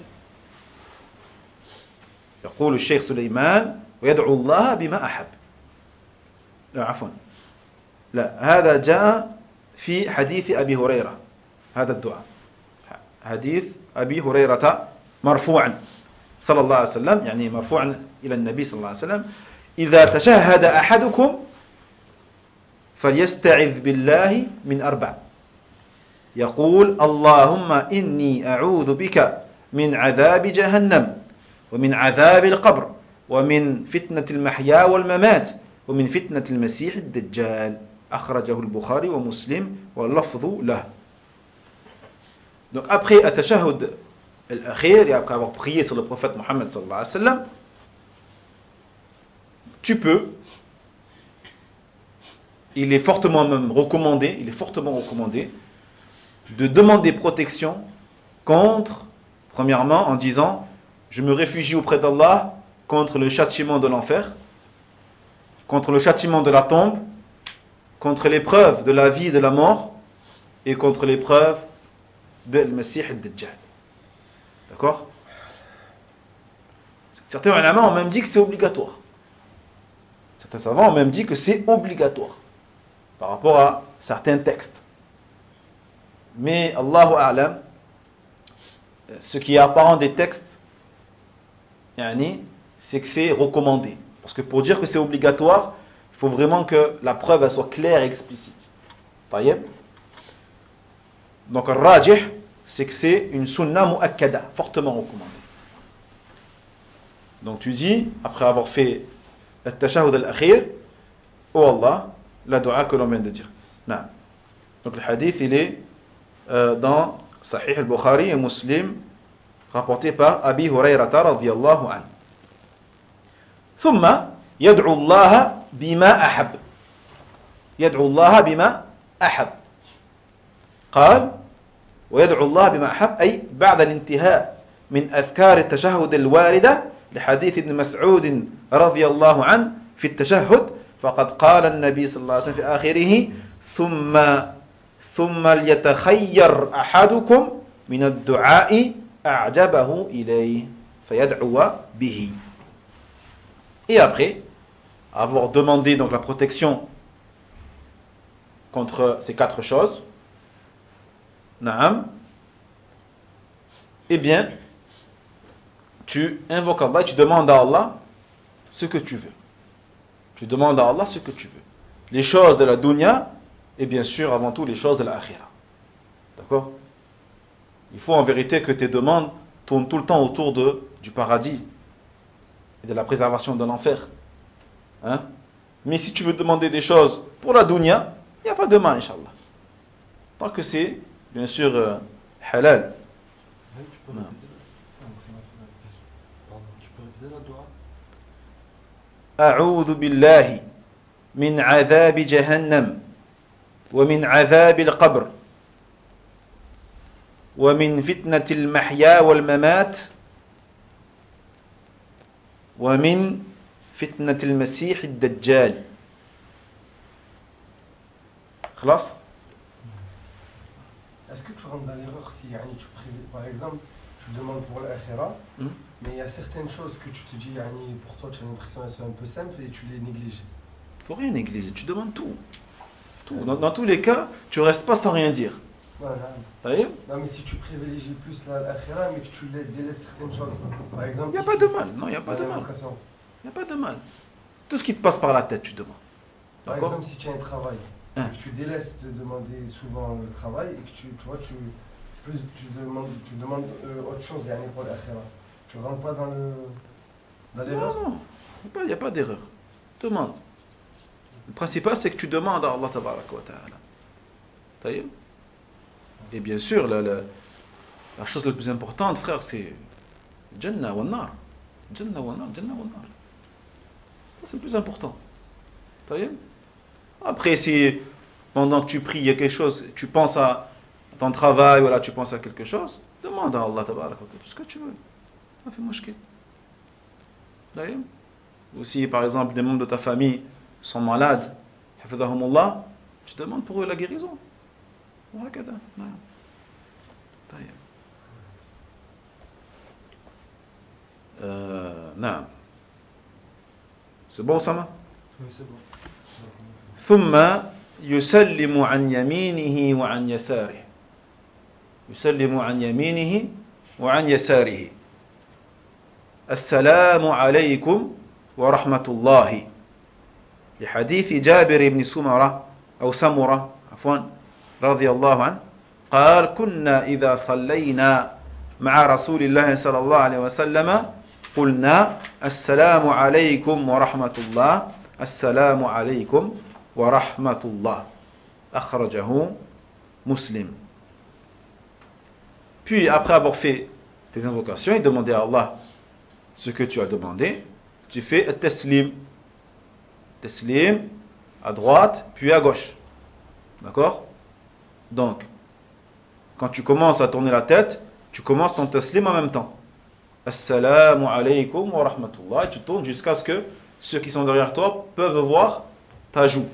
يقول الشيخ سليمان ويدعو الله بما أحب. لا عفوا لا هذا جاء في حديث أبي هريرة، هذا الدعاء حديث أبي هريرة مرفوعا صلى الله عليه وسلم، يعني مرفوعا إلى النبي صلى الله عليه وسلم: إذا تشهد أحدكم فليستعذ بالله من أربع، يقول: اللهم إني أعوذ بك من عذاب جهنم ومن عذاب القبر ومن فتنة المحيا والممات ومن فتنة المسيح الدجال. أخرجه البخاري ومسلم واللفظ له. Donc après التشهد الأخير, et après avoir prié sur le prophète Mohammed sallallahu alayhi wa sallam, tu peux, il est fortement même recommandé, il est fortement recommandé de demander protection contre, premièrement en disant: je me réfugie auprès d'Allah contre le châtiment de l'enfer, contre le châtiment de la tombe, contre l'épreuve de la vie et de la mort, et contre l'épreuve de Al-Masih al-Dajjal. D'accord? Certains ulama ont même dit que c'est obligatoire. Certains savants ont même dit que c'est obligatoire par rapport à certains textes. Mais Allahu A'lam, ce qui est apparent des textes, c'est que c'est recommandé. Parce que pour dire que c'est obligatoire, il faut vraiment que la preuve elle soit claire et explicite. Taïeb. Donc, le rajih, c'est que c'est une sunna mu'akkada, fortement recommandée. Donc, tu dis, après avoir fait le tashahhud al-akhir: oh Allah, la dua que l'on vient de dire. Non. Donc, le hadith, il est euh, dans Sahih al-Bukhari et Muslim, rapporté par Abi Hurayrata radiyallahu anhu. ثم يدعو الله بما أحب. يدعو الله بما أحب. قال: ويدعو الله بما أحب، أي بعد الانتهاء من أذكار التشهد الواردة لحديث ابن مسعود رضي الله عنه في التشهد، فقد قال النبي صلى الله عليه وسلم في آخره: ثم ثم ليتخير أحدكم من الدعاء أعجبه إليه فيدعو به. Et après avoir demandé donc la protection contre ces quatre choses, Naam, eh bien, tu invoques Allah et tu demandes à Allah ce que tu veux. Tu demandes à Allah ce que tu veux. Les choses de la dunya et bien sûr avant tout les choses de la akhira. D'accord? Il faut en vérité que tes demandes tournent tout le temps autour de, du paradis et de la préservation de l'enfer. Hein? Mais si tu veux demander des choses pour la dunya, il n'y a pas de mal, Inch'Allah. Tant que c'est, bien sûr, euh, halal. Oui, tu peux Non. répéter la- Pardon, tu peux répéter la dua. أعوذ بالله من عذاب جهنم ومن عذاب القبر ومن فتنة المحيا والممات ومن فتنة المسيح الدجال. خلاص؟ Est-ce que tu rentres dans l'erreur si yani, tu pries, par exemple, tu demandes pour l'akhira, Hmm. mais il y a certaines choses que tu te dis, yani, pour toi, tu as l'impression qu'elles sont un peu simples et tu les négliges. Il ne faut rien négliger, tu demandes tout. tout. Dans, dans tous les cas, tu ne restes pas sans rien dire. Non, non. Taïb? Non, mais si tu privilégies plus la- l'akhira, mais que tu la- délaisses certaines choses. Par exemple, Il n'y a ici, pas de mal. Non, il n'y a pas dans de mal. l'invocation. Il n'y a pas de mal. Tout ce qui te passe par la tête, tu demandes. Par D'accord? exemple, si tu as un travail, Hein. et que tu délaisses de demander souvent le travail et que tu, tu vois, tu, plus, tu demandes, tu demandes euh, autre chose yani, pour l'akhira. Tu rentres pas dans le dans l'erreur. Non, non, il n'y a pas d'erreur. Demande. Le principal, c'est que tu demandes à Allah tabaraka wa ta'ala. Taïb? Et bien sûr, la, la, la chose la plus importante, frère, c'est Jannah wa nar. Jannah wa nar, Jannah wa nar. Ça, c'est le plus important. Taïb? Après, si pendant que tu pries, il y a quelque chose, tu penses à ton travail, voilà, tu penses à quelque chose, demande à Allah tabaraka wa ta'ala tout ce que tu veux. Ça fait mouchkil. D'ailleurs, aussi par exemple des membres de ta famille sont malades, hafidhahumullah, tu demandes pour eux la guérison. وهكذا نعم. طيب euh, نعم. C'est bon, Sama? Oui, c'est bon. ثم يسلم عن يمينه وعن يساره. يسلم عن يمينه وعن يساره. السلام عليكم ورحمة الله. لحديث جابر بن سمرة أو سمرة عفوا رضي الله عنه قال كنا إذا صلينا مع رسول الله صلى الله عليه وسلم قلنا السلام عليكم ورحمة الله السلام عليكم ورحمة الله أخرجه مسلم. Puis après avoir fait tes invocations et demandé à Allah ce que tu as demandé, tu fais un taslim. Taslim à droite puis à gauche. D'accord? Donc, quand tu commences à tourner la tête, tu commences ton taslim en même temps. Assalamu alaykum wa rahmatullah. Et tu tournes jusqu'à ce que ceux qui sont derrière toi peuvent voir ta joue.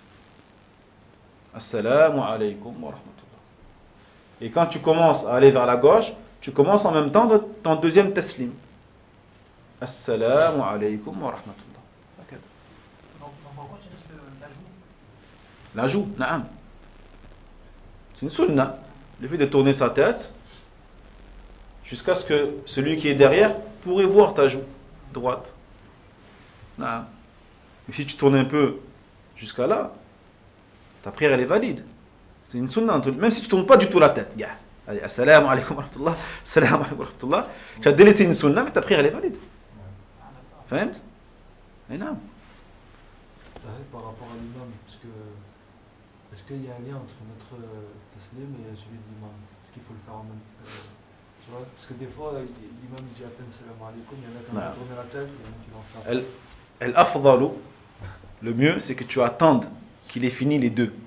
Assalamu alaykum wa rahmatullah. Et quand tu commences à aller vers la gauche, tu commences en même temps de ton deuxième taslim. Assalamu alaykum wa rahmatullah. Okay. Donc, on va continuer sur la joue. La joue, naam. C'est une sunna. Le fait de tourner sa tête jusqu'à ce que celui qui est derrière pourrait voir ta joue droite. Naam. Mais si tu tournes un peu jusqu'à là, ta prière elle est valide. C'est une sunna. Même si tu ne tournes pas du tout la tête. Allez, assalamu alaykum wa rahmatullah. Assalamu alaykum wa rahmatullah. Tu as délaissé une sunna, mais ta prière elle est valide. Fahmt? Et non. Par rapport à l'imam, parce que est-ce qu'il y a un lien entre notre taslim et celui de l'imam? Est-ce qu'il faut le faire en même temps? Tu vois? Parce que des fois, l'imam dit à peine salam alaikum, il y en a qui vont tourner la tête, il y en a qui vont faire. El-afdalu, le mieux, c'est que tu attendes qu'il ait fini les deux.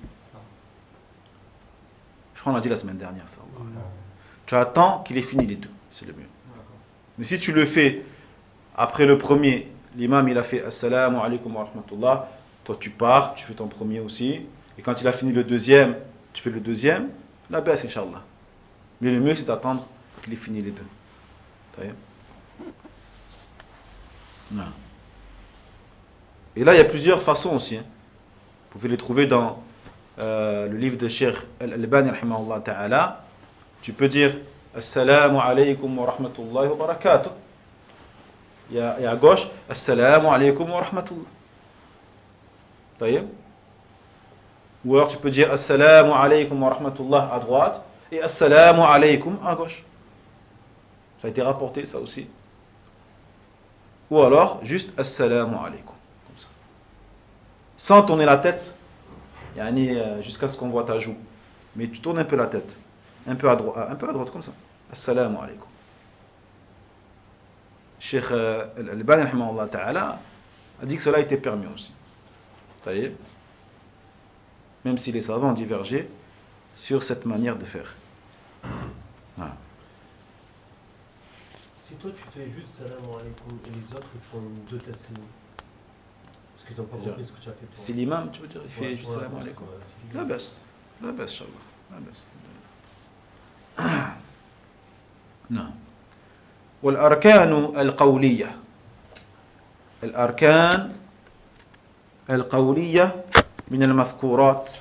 Je crois qu'on l'a dit la semaine dernière, ça. Tu attends qu'il ait fini les deux, c'est le mieux. Mais si tu le fais après le premier, l'imam il a fait assalamu alaykum wa rahmatullah, toi tu pars, tu fais ton premier aussi, et quand il a fini le deuxième, tu fais le deuxième, la baisse inshallah. Mais le mieux c'est d'attendre qu'il ait fini les deux. Non. Et là il y a plusieurs façons aussi. Hein. Vous pouvez les trouver dans euh, le livre de Cheikh Al-Albani rahimahullah ta'ala. Tu peux dire assalamu alaykum wa rahmatullahi wa barakatuh. Et à gauche, assalamu alaykum wa rahmatullah. Ou alors tu peux dire assalamu alaykum wa rahmatullah à droite et assalamu alaykum à gauche. Ça a été rapporté ça aussi. Ou alors juste assalamu alaykum. Comme ça. Sans tourner la tête, jusqu'à ce qu'on voit ta joue. Mais tu tournes un peu la tête. Un peu à droite, un peu à droite comme ça. Assalamu alaykum. Cheikh Al-Albani rahimahullah ta'ala a dit que cela était permis aussi. Même si les savants ont divergé sur cette manière de faire. Voilà. Si toi tu fais juste salam alaykoum et les autres ils font deux taslim, parce qu'ils n'ont pas compris ce que tu as fait. Si l'imam, tu veux dire, il fait ouais, juste ouais, salam alaykoum. La baisse, la baisse, inshallah. La baisse. Non. والأركان القولية الأركان القولية من المذكورات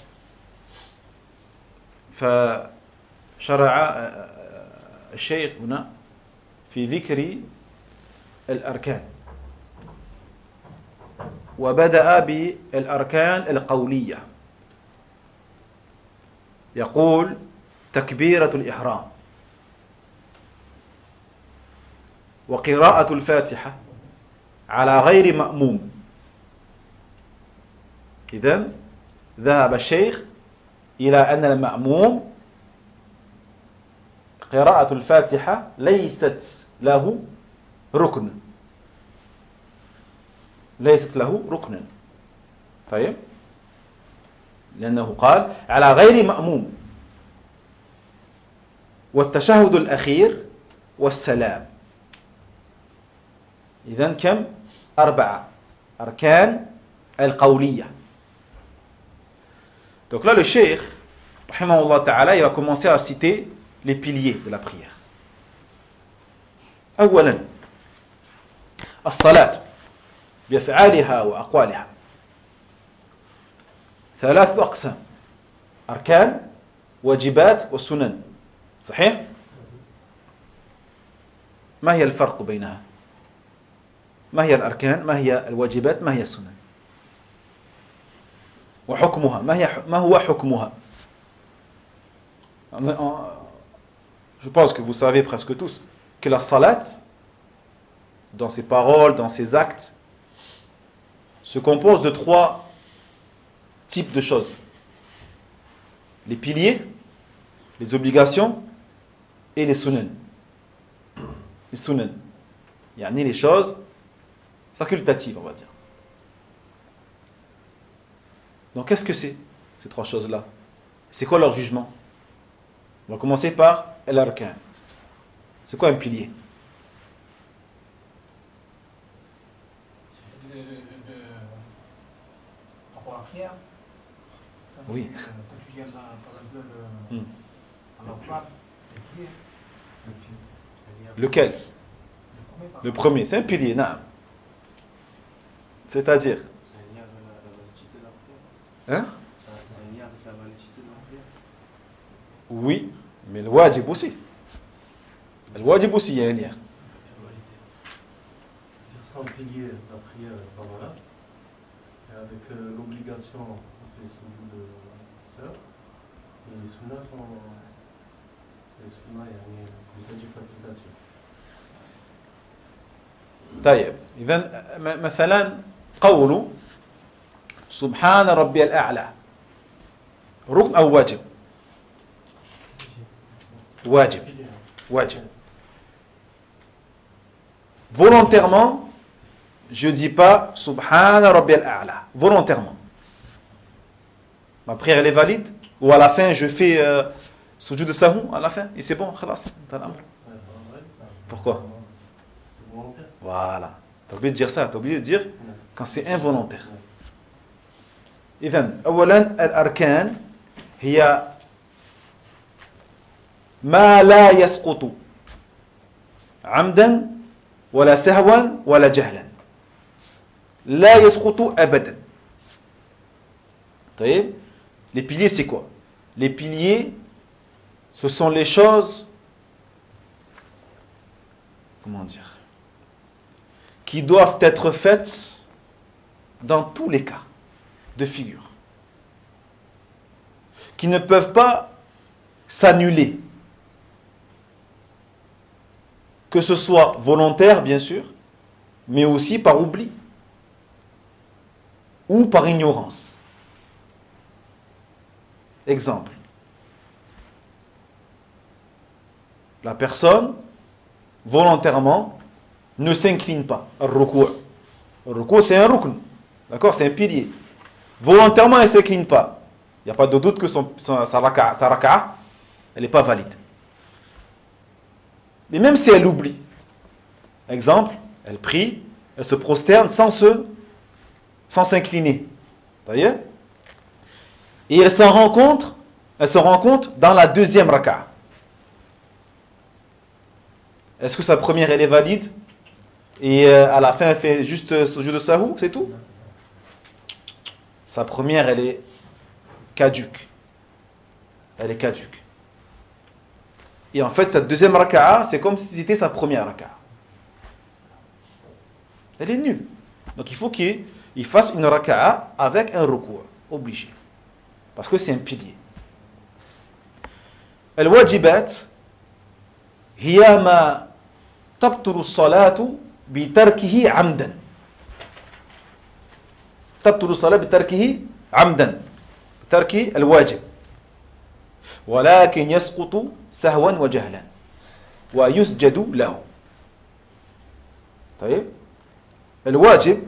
فشرع الشيخ هنا في ذكر الأركان وبدأ بالأركان القولية يقول تكبيرة الإحرام وقراءة الفاتحة على غير مأموم. إذن ذهب الشيخ إلى أن المأموم قراءة الفاتحة ليست له ركن ليست له ركنا. طيب لأنه قال على غير مأموم. والتشهد الأخير والسلام. إذن كم؟ أربعة أركان القولية. Donc là, le cheikh, rahimahullah ta'ala, il va commencer à citer les piliers de la prière. أولا الصلاة بأفعالها وأقوالها ثلاث أقسام أركان واجبات والسنن صحيح؟ ما هي الفرق بينها؟ ما هي الأركان؟ ما هي الواجبات؟ ما هي السنن؟ وحكمها ما هي ما هو حكمها؟ Je pense que vous savez presque tous que la salat, dans ses paroles, dans ses actes, se compose de trois types de choses. Les piliers, les obligations et les sunan. Les sunan. Yani les choses facultatives, on va dire. Donc qu'est-ce que c'est, ces trois choses-là? C'est quoi leur jugement? On va commencer par al-arkan. C'est quoi un pilier? De, de, de, par rapport à la prière. Quand Oui. Tu, quand tu dis, là, par exemple, le, Hmm. alors, quoi, c'est le pilier. C'est le pilier. Lequel? Le premier, par Le exemple. premier, c'est un pilier, non. C'est-à-dire, C'est un lien avec la, la validité de la prière. hein? C'est un- c'est un lien avec la validité de la prière. Oui, mais le wajib aussi. Le wajib aussi, il y a un lien. C'est-à-dire sans pilier, la prière n'est pas valable. Et avec euh, l'obligation, on fait soujou de sœur. Et les sunnas sont. Les sunnas, il y a comme tu as dit, facultatif. طيب إذن م- مثلا قول سبحان ربي الأعلى ركن أو واجب؟ واجب واجب. Volontairement, je ne dis pas Subhana Rabbi al-A'la. Volontairement. Ma prière elle est valide. Ou à la fin, je fais euh, sujoud de sahou à la fin. Et c'est bon, khalas, t'as l'amr. Ouais, bah, ouais. Pourquoi? C'est volontaire. Voilà. Tu as oublié de dire ça. Tu as oublié de dire quand c'est involontaire. إذن أولا الأركان هي ما لا يسقط عمدا ولا سهوا ولا جهلا لا يسقط أبدا. طيب. Les piliers c'est quoi? Les piliers ce sont les choses, comment dire, qui doivent être faites dans tous les cas de figure, qui ne peuvent pas s'annuler, que ce soit volontaire bien sûr, mais aussi par oubli ou par ignorance. Exemple, la personne volontairement ne s'incline pas. Al-ruku'. Al-ruku' c'est un rukn, d'accord, c'est un pilier. Volontairement elle ne s'incline pas. Il n'y a pas de doute que son, son, sa raka'a, sa raka'a, elle n'est pas valide. Mais même si elle oublie, exemple, elle prie, elle se prosterne sans se, sans s'incliner. Vous voyez? Et elle s'en rend compte, elle se rend compte dans la deuxième raka'a. Est-ce que sa première elle est valide? Et euh, à la fin elle fait juste euh, ce jeu de sahou, c'est tout? Sa première elle est caduque. Elle est caduque. Et en fait, cette deuxième raka'a, c'est comme si c'était sa première raka'a. Elle est nulle. Donc il faut qu'il il fasse une raka'a avec un recours. Obligé. Parce que c'est un pilier. Al-wajibat, hiya ma tabtulu salatu bi tarkihi amdan. Tabtulu salatu bi tarkihi amdan. Tarki al-wajib. ولكن يسقط سهوا وجهلا ويسجد له. طيب. الواجب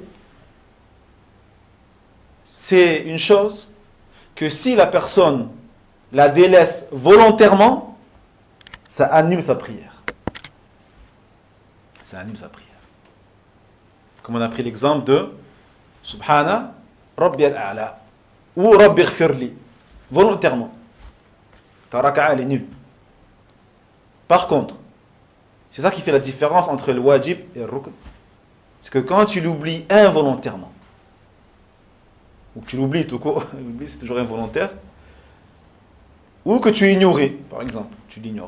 c'est une chose que si la personne la délaisse volontairement, ça annule sa prière. Ça annule sa prière. Comme on a pris l'exemple de Subhana Rabbi al-A'la ou Rabbi ighfirli. volontairement, ta raka'a elle est nulle. Par contre, c'est ça qui fait la différence entre le wajib et le rukn. C'est que quand tu l'oublies involontairement, ou que tu l'oublies tout court, l'oubli c'est toujours involontaire, ou que tu ignorais, par exemple, tu l'ignores.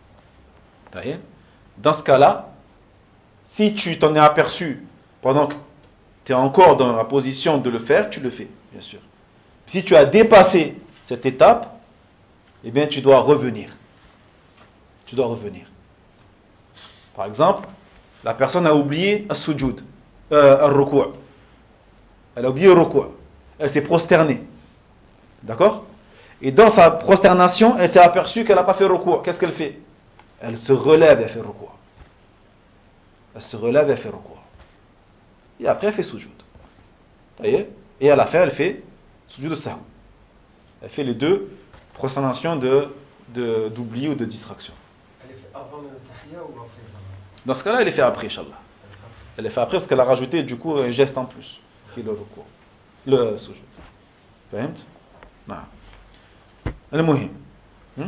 Dans ce cas-là, si tu t'en es aperçu pendant que tu es encore dans la position de le faire, tu le fais, bien sûr. Si tu as dépassé cette étape, eh bien tu dois revenir. Tu dois revenir. Par exemple, la personne a oublié as-sujud, euh, al-ruku'. Elle a oublié le ruku'. Elle s'est prosternée. D'accord? Et dans sa prosternation, elle s'est aperçue qu'elle n'a pas fait ruku'. Qu'est-ce qu'elle fait? Elle se relève et elle fait ruku'. Elle se relève et elle fait ruku'. Et après, elle fait sujud. Et à la fin, elle fait sujud de sahou. Elle fait les deux prosternations de, de, d'oubli ou de distraction. Elle est faite avant le tahiyya ou après? Dans ce cas-là, elle est fait après, Inch'Allah. Elle est fait après parce qu'elle a rajouté du coup un geste en plus, qui est le recours. Le sujud. فهمت؟ نعم. المهم. Hmm?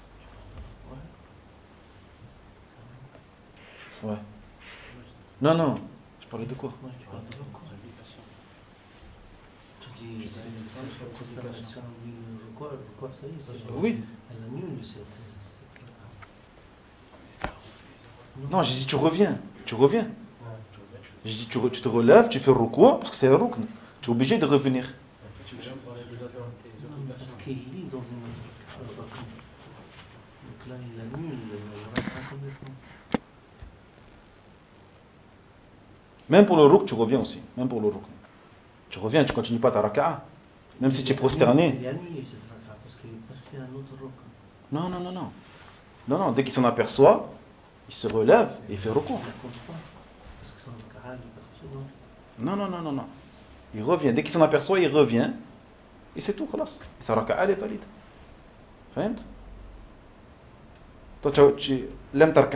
Ouais. Non, non. Je parlais de quoi? Moi, tu parles de recours. Tu dis, c'est une prosternation, oui, le recours, le recours, ça y est, c'est- Oui. elle annule cette. cette- Non, j'ai dit tu reviens. Tu reviens. J'ai dit tu, re- tu te relèves, tu fais recours parce que c'est un rukn. Tu es obligé de revenir. Non, parce qu'il lit dans une autre. Donc là, il annule, il reste complètement. Même pour le rukn, tu reviens aussi. Même pour le rukn. Tu reviens, tu continues pas ta raka'a. Même si tu es prosterné. Il est annulé cette raka'a parce qu'il est passé à un autre rukn. Non, non, non, non. Non, non, dès qu'il s'en aperçoit, il se relève et il fait recours. Il ne compte pas. Parce que son raka'a est parti, non? Non, non, non, non, non. Il revient. Dès qu'il s'en aperçoit, il revient. Et c'est tout, khalas. Sa raka'a, elle est valide. فهمت? Toi, tu, tu l'aimes tarka.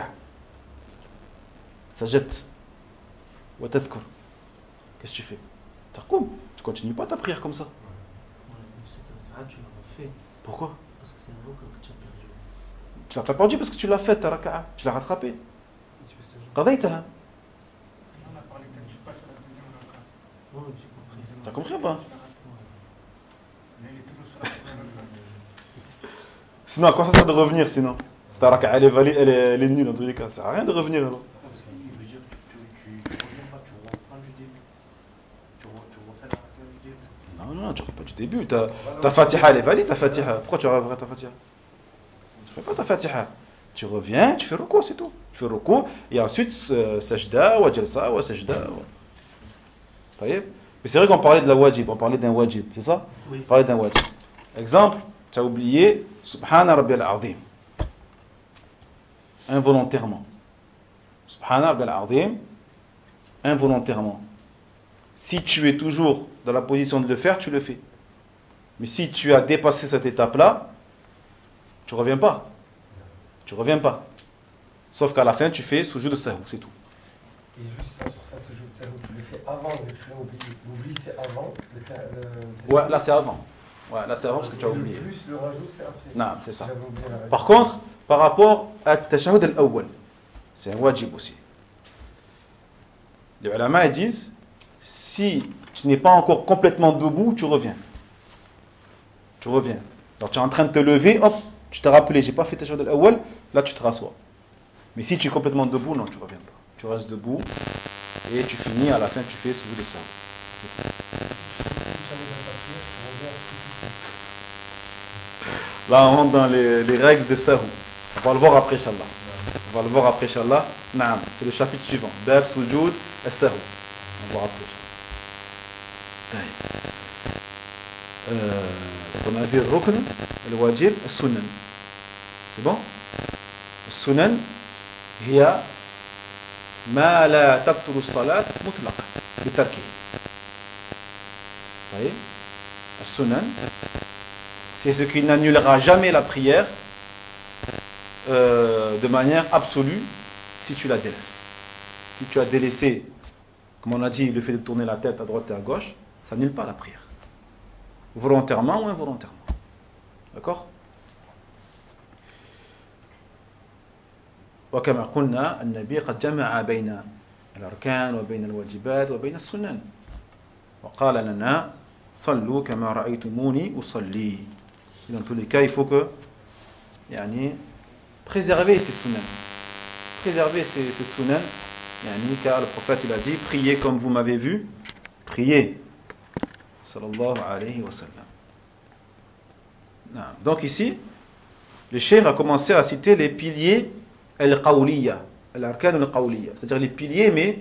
Ça jette. Wa tadhkur. Qu'est-ce que tu fais? Taqoum. Tu continues pas ta prière comme ça. Ouais, mais cette raka'a, tu l'as refait. Pourquoi? Parce que c'est un rukn que tu as perdu. Tu l'as pas perdu parce que tu l'as fait, ta raka'a. Tu l'as rattrapé. قضيتها. On a parlé que tu passes à la deuxième raka. Oui, j'ai compris. T'as compris ou pas? Mais il est toujours sur la première raka. Sinon, à quoi ça sert de revenir sinon? Si ta raka'a, elle est valide, elle est, elle est nulle en tous les cas. Ça sert à rien de revenir alors. Parce qu'il veut dire que tu, tu, tu, tu reviens pas, tu reprends du début. Tu, re, tu refais la raka'a du début. Non, non, non, tu ne refais pas du début. Ta, ta fatiha, elle est valide, ta fatiha. Pourquoi tu referais ta fatiha? Tu ne fais pas ta fatiha. Tu reviens, tu fais recours, c'est tout. Tu fais recours, et ensuite, euh, sajda, wa jalsa, wa sajda. Wa... Vous voyez? Mais c'est vrai qu'on parlait de la wajib, on parlait d'un wajib, c'est ça? Oui, On parlait d'un wajib. Exemple, tu as oublié Subhana Rabbi al-Azim. Involontairement. Subhana Rabbi al-Azim. Involontairement. Si tu es toujours dans la position de le faire, tu le fais. Mais si tu as dépassé cette étape-là, tu ne reviens pas. Tu ne reviens pas. Sauf qu'à la fin, tu fais sujud de sahou, c'est tout. Et juste ça, sur ça, ce jeu de cerveau, tu le fais avant, vu que tu l'as oublié. L'oubli, c'est avant. Le, le, Ouais, là c'est avant. Ouais, là c'est avant parce que tu as oublié. Le plus, le rajout, c'est après. Non, c'est ça. J'avais oublié la règle. Par contre, par rapport à tashahhud al-awwal, c'est un wajib aussi. Les ulama ils disent, si tu n'es pas encore complètement debout, tu reviens. Tu reviens. Alors tu es en train de te lever, hop, tu t'es rappelé, j'ai pas fait tashahhud al-awwal, là tu te rassois. Mais si tu es complètement debout, non, tu reviens pas. Tu restes debout et tu finis, à la fin tu fais sous le sang. Là on rentre dans les, les règles de sahou. On va le voir après, Inch'Allah. On va le voir après, Inch'Allah. Naam, c'est le chapitre suivant. Bab Sujoud et Sahou. On va voir après. Euh, on a vu le rukn, le wajib, le sunan. C'est bon? Le sunan, هي ما لا تبطل الصلاة مطلقا بتركه. Vous voyez? Le sunan, c'est ce qui n'annulera jamais la prière euh, de manière absolue si tu la délaisses. Si tu as délaissé, comme on a dit, le fait de tourner la tête à droite et à gauche, ça n'annule pas la prière. Volontairement ou involontairement. D'accord? وكما قلنا النبي قد جمع بين الأركان وبين الواجبات وبين السنن وقال لنا صلوا كما رأيتموني أصلي. Dans tous les cas, il faut que يعني, préserver ces sunnans. Préserver ces, ces sunnans, يعني, car le prophète il a dit priez comme vous m'avez vu, priez. Sallallahu alayhi wa sallam. Donc ici, le cheikh a commencé à citer les piliers al-qawliya, al-arkan al-qawliya, c'est-à-dire les piliers, mais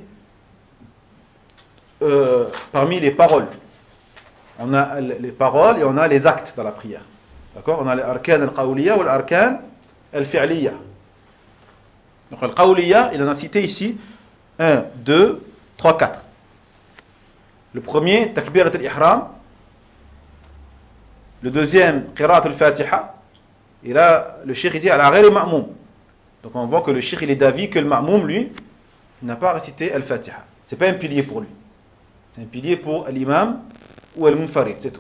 euh, parmi les paroles. On a les paroles et on a les actes dans la prière. D'accord? On a les arkan al-qawliya ou l'arkan al-fi'liya. Donc al-qawliya, il en a cité ici un, deux, trois, quatre. Le premier, takbirat al-ihram. Le deuxième, qira'at al-fatiha. Et là, le cheikh dit al-ghayr ma'moum. Donc on voit que le cheikh il est d'avis que le ma'moum, lui, n'a pas récité al-fatiha. Ce n'est pas un pilier pour lui. C'est un pilier pour l'imam ou al-munfarid, c'est tout.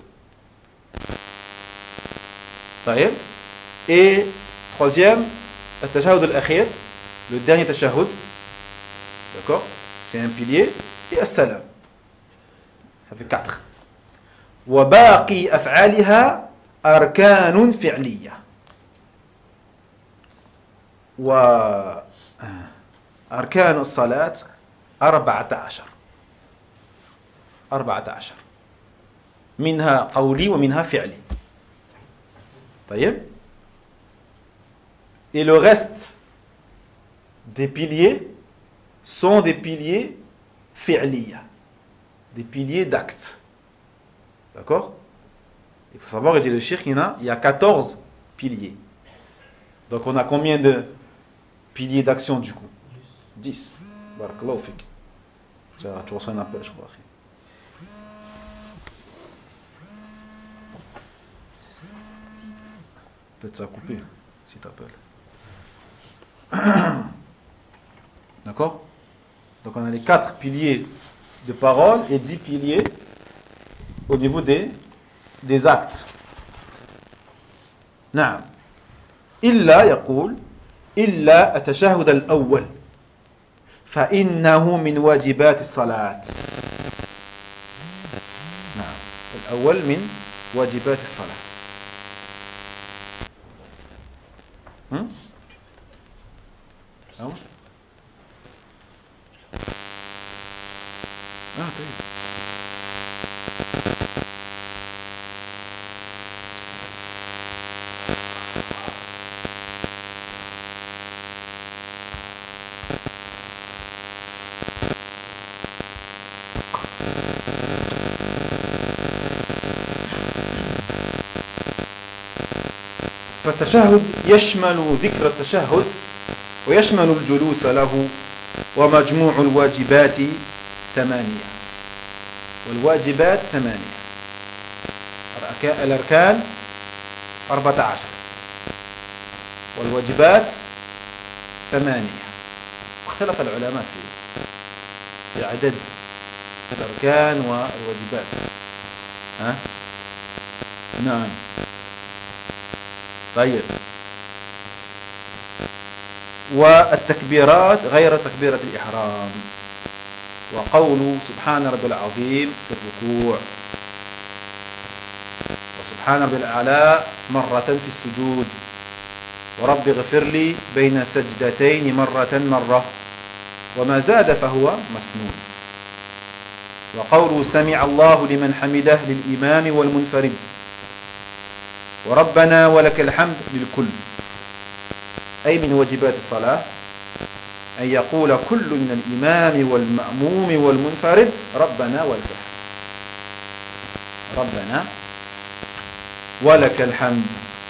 Et troisième, al-tashahhud al-akhir, le dernier tashahhud. D'accord? C'est un pilier. Et as-salam. Ça fait quatre. وباقي أفعالها أركان فعلية. وأركان الصلاة أربعة عشر. أربعة عشر. منها قولي ومنها فعلي. طيب. Et le reste des piliers sont des piliers fi'liya, des piliers d'actes. D'accord? Il faut savoir, il dit le cheikh, il y a, il y a quatorze piliers. Donc on a combien de piliers d'action du coup? dix. Barakallahu fik. Tu reçois un appel, je crois. Peut-être ça a coupé, si tu appelles. D'accord? Donc on a les quatre piliers de parole et dix piliers au niveau des, des actes. نعم. إلا يقول إلا التشهد الأول فإنه من واجبات الصلاة. نعم. الأول من واجبات الصلاة. هم؟ أو؟ آه طيب. فالتشهد يشمل ذكر التشهد ويشمل الجلوس له ومجموع الواجبات ثمانية. والواجبات ثمانية. الأركان أربعة عشر والواجبات ثمانية. اختلف العلماء في في عدد الأركان والواجبات. ها؟ نعم. طيب. والتكبيرات غير تكبيرة الإحرام. وقول سبحان ربي العظيم في الركوع وسبحان ربي الأعلى مرة في السجود ورب اغفر لي بين سجدتين مرة مرة وما زاد فهو مسنون. وقول سمع الله لمن حمده للإمام والمنفرد وربنا ولك الحمد للكل. أي من واجبات الصلاة أن يقول كل من الإمام والمأموم والمنفرد ربنا ولك الحمد. ربنا ولك الحمد.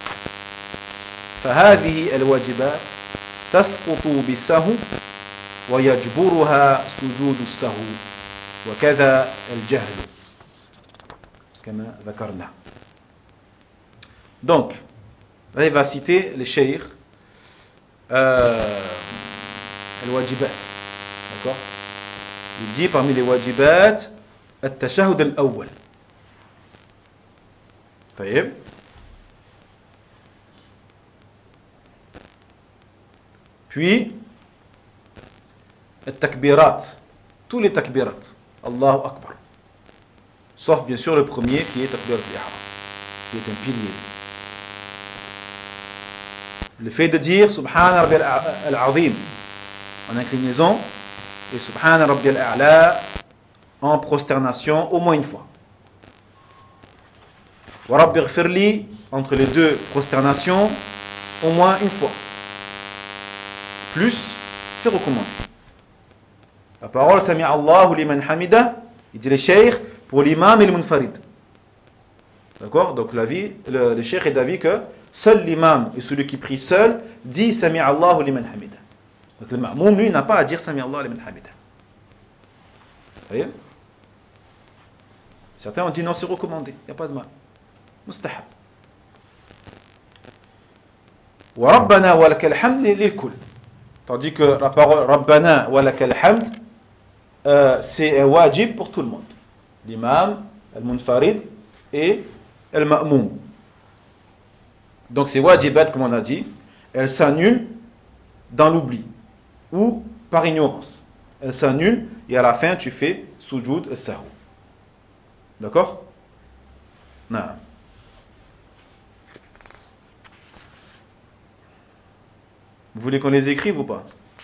فهذه الواجبات تسقط بالسهو ويجبرها سجود السهو وكذا الجهل كما ذكرنا. Donc, là il va citer les cheikh euh, les wajibat. D'accord? Il dit parmi les wajibat التشهد الأول. طيب. Puis, les takbirat, tous les takbirat, Allahu Akbar. Sauf bien sûr le premier qui est takbirat al-ihram, qui est un pilier. Le fait de dire Subhana Rabbi al-Azim en inclinaison et Subhana Rabbi al-A'la en prosternation au moins une fois. Wa Rabbi ghfirli entre les deux prosternations au moins une fois. Plus, c'est recommandé. La parole Sami Allahu liman hamida, il dit le cheikh pour l'imam et le munfarid. D'accord? Donc la vie, le, le cheikh est d'avis que seul l'imam et celui qui prie seul dit Sami Allahu liman hamida. Donc le ma'moum, lui, n'a pas à dire Sami Allahu liman hamida. Vous voyez? Certains ont dit non, c'est recommandé, il n'y a pas de mal. Mustahab. Wa Rabbana wa lakal hamd lil kull. Tandis que la parole Rabbana wa lakal hamd, euh, c'est un wajib pour tout le monde. L'imam, le munfarid et le ma'moum. Donc ces wajibat, comme on a dit, elles s'annulent dans l'oubli ou par ignorance. Elles s'annulent et à la fin tu fais sujoud as-sahou. D'accord? Non. Vous voulez qu'on les écrive ou pas?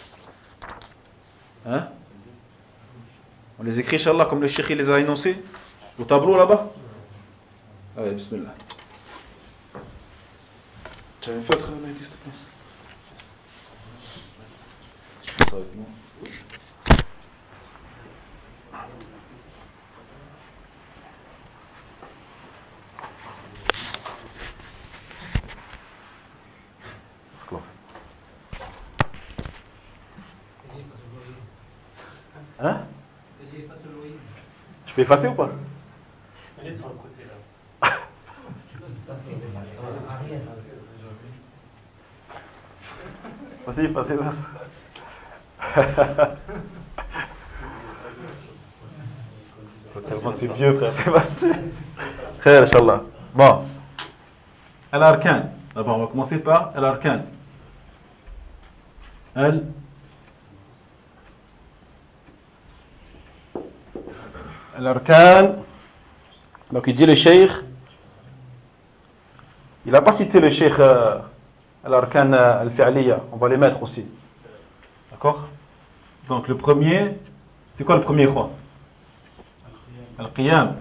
Hein? On les écrit, Inch'Allah, comme le cheikh les a énoncés au tableau là-bas? Allez, bismillah. Tu as un feutre, Mehdi, s'il te plaît? Je fais ça avec moi. Hein? Je peux effacer ou pas? Elle est sur le côté là. Vas-y, effacez, vas-y. Tellement c'est vieux, frère, c'est pas plus. Frère, Inch'Allah. Bon. Al-Arkan. D'abord, on va commencer par Al-Arkan. Al. Al-Arkan. Donc, il dit le cheikh. Il n'a pas cité le cheikh euh, Al-Arkan euh, al-Fi'aliya. On va les mettre aussi. D'accord? Donc, le premier. C'est quoi le premier, quoi? Al-Qiyam.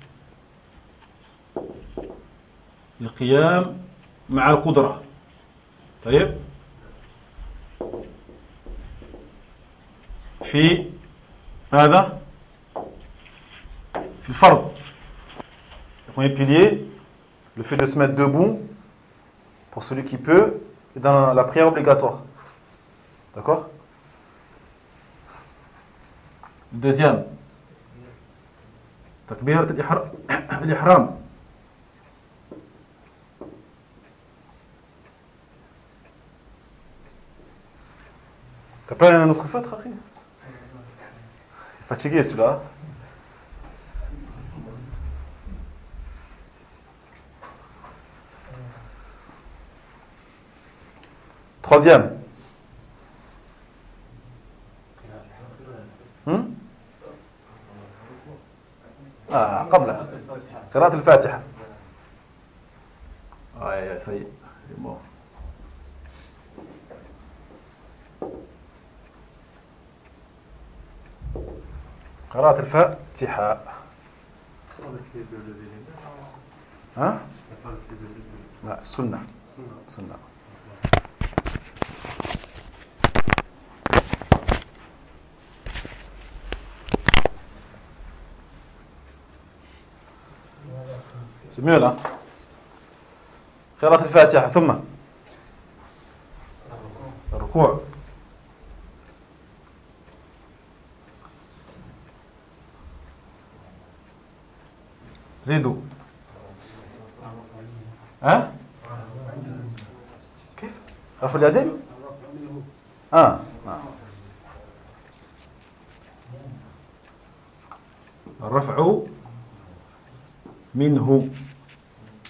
Al-Qiyam مع القدرة. طيب. في هذا في الفرض. Le premier pilier, le fait de se mettre debout pour celui qui peut, et dans la prière obligatoire. D'accord? Le deuxième, takbirat al-ihram. T'as pas un autre feutre, Harry? Fatigué celui-là. Troisième. Hmm? Ah, قبل قراءة الفاتحة. Ouais, ça y est, il est mort. قراءة الفاتحة. ها؟ لا السنة. سنة. C'est mieux là. قراءة الفاتحة ثم الركوع. زيدوا. ها؟ كيف؟ رفع اليدين؟ اه اه الرفع منه.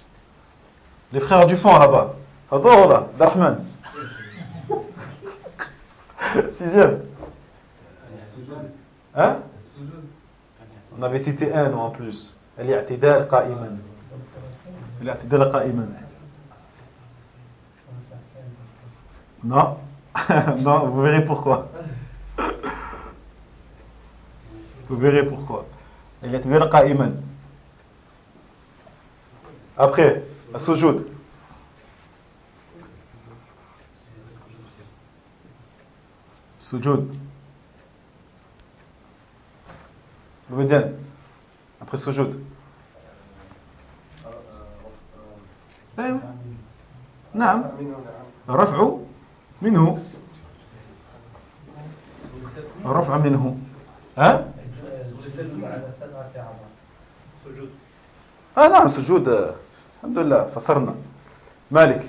Les frères du fond là-bas. Fadol là, Abdelrahman. Sixième. Hein? On avait cité un en plus. الاعتدال قائما. الاعتدال قائما. Non. Non, vous verrez pourquoi. Vous verrez pourquoi. الاعتدال قائما. Après, السجود. سجود. الودان. Après السجود. أيوة. نعم. رفع منه. رفع منه. ها؟ آه نعم سجود. الحمد لله فسرنا. مالك.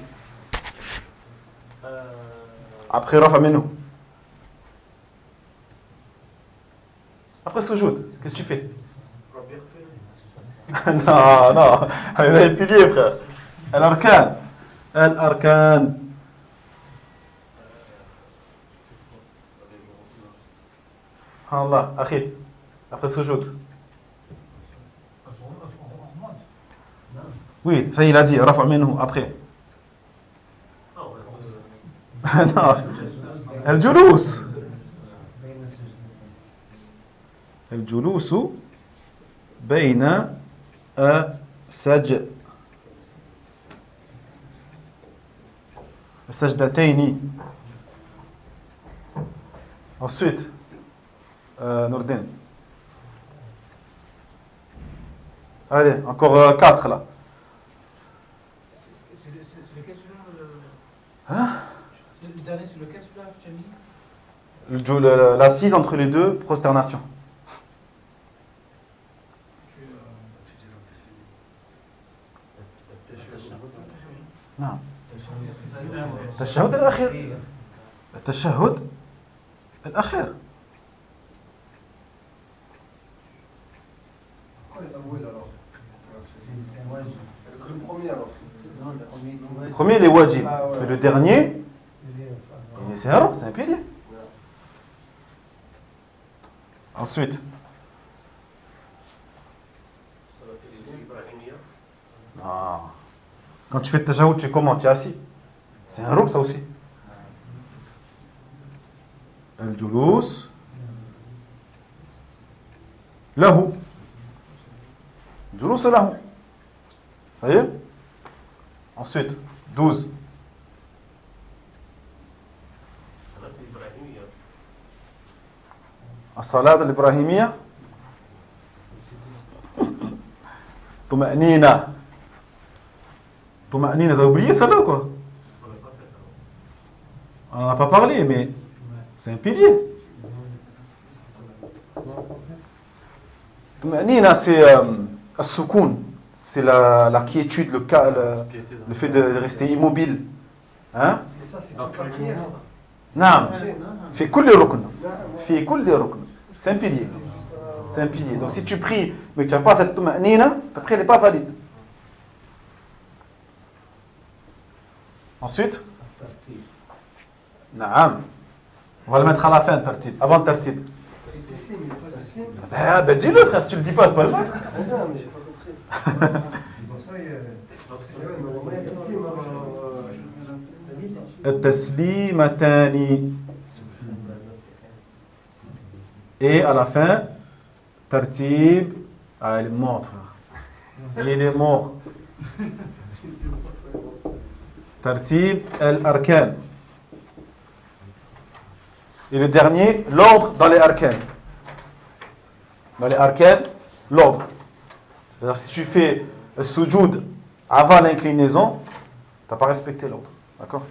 Après رفع منه. Après sujoud, qu'est-ce que tu fais? Non, non, on a les piliers, frère. Al-Arkan. Al-Arkan. Subhanallah, akhi. Après sujoud. Oui, ça il a dit, rafa minhu, après. Non, al-julous. الجلوس بين السج السجدتين. Ensuite, euh, Nourdine. Allez, encore euh, quatre là. C'est lequel celui-là? Hein? Le dernier, c'est lequel celui-là que tu as mis? Le, l'assise entre les deux prosternations. نعم. التشهد الأخير. التشهد الأخير. Le premier alors. Le premier il est wajib. Mais le dernier, c'est un roc, c'est un pilier. Ensuite. Non. Quand tu fais le tajahoud, tu es comment? Tu es assis. C'est un rouk, ça aussi. Al-julous. Lahu. Julous lahu. Vous voyez? Ensuite, douze. As-salat al-ibrahimiyya. Tuma'nina. Tuma'nina, vous avez oublié celle-là ou quoi? On n'en a pas parlé, mais c'est un pilier. Tuma'nina, c'est euh, as-soukoun. C'est la, la quiétude, le, le, le fait de rester immobile. Hein? Et ça, c'est toute la prière. Non. Fait kulli rukn. Fait kulli rukn. C'est un pilier. C'est un pilier. Donc si tu pries, mais que tu n'as pas cette tuma'nina, ta prière n'est pas valide. Ensuite, Naam. On va le mettre à la fin, tartib. Avant le tartib. Ben, ben dis-le, frère. Si tu le dis pas, je peux pas le mettre. Non, mais j'ai pas compris. C'est pour ça qu'il y a. التسليمتان. Et à la fin, tartib. Ah, il est mort, frère. Il est mort. Tartib al-arkan. Et le dernier, l'ordre dans les arkan. Dans les arkan, l'ordre. C'est-à-dire si tu fais le sujoud avant l'inclinaison, tu n'as pas respecté l'ordre. D'accord?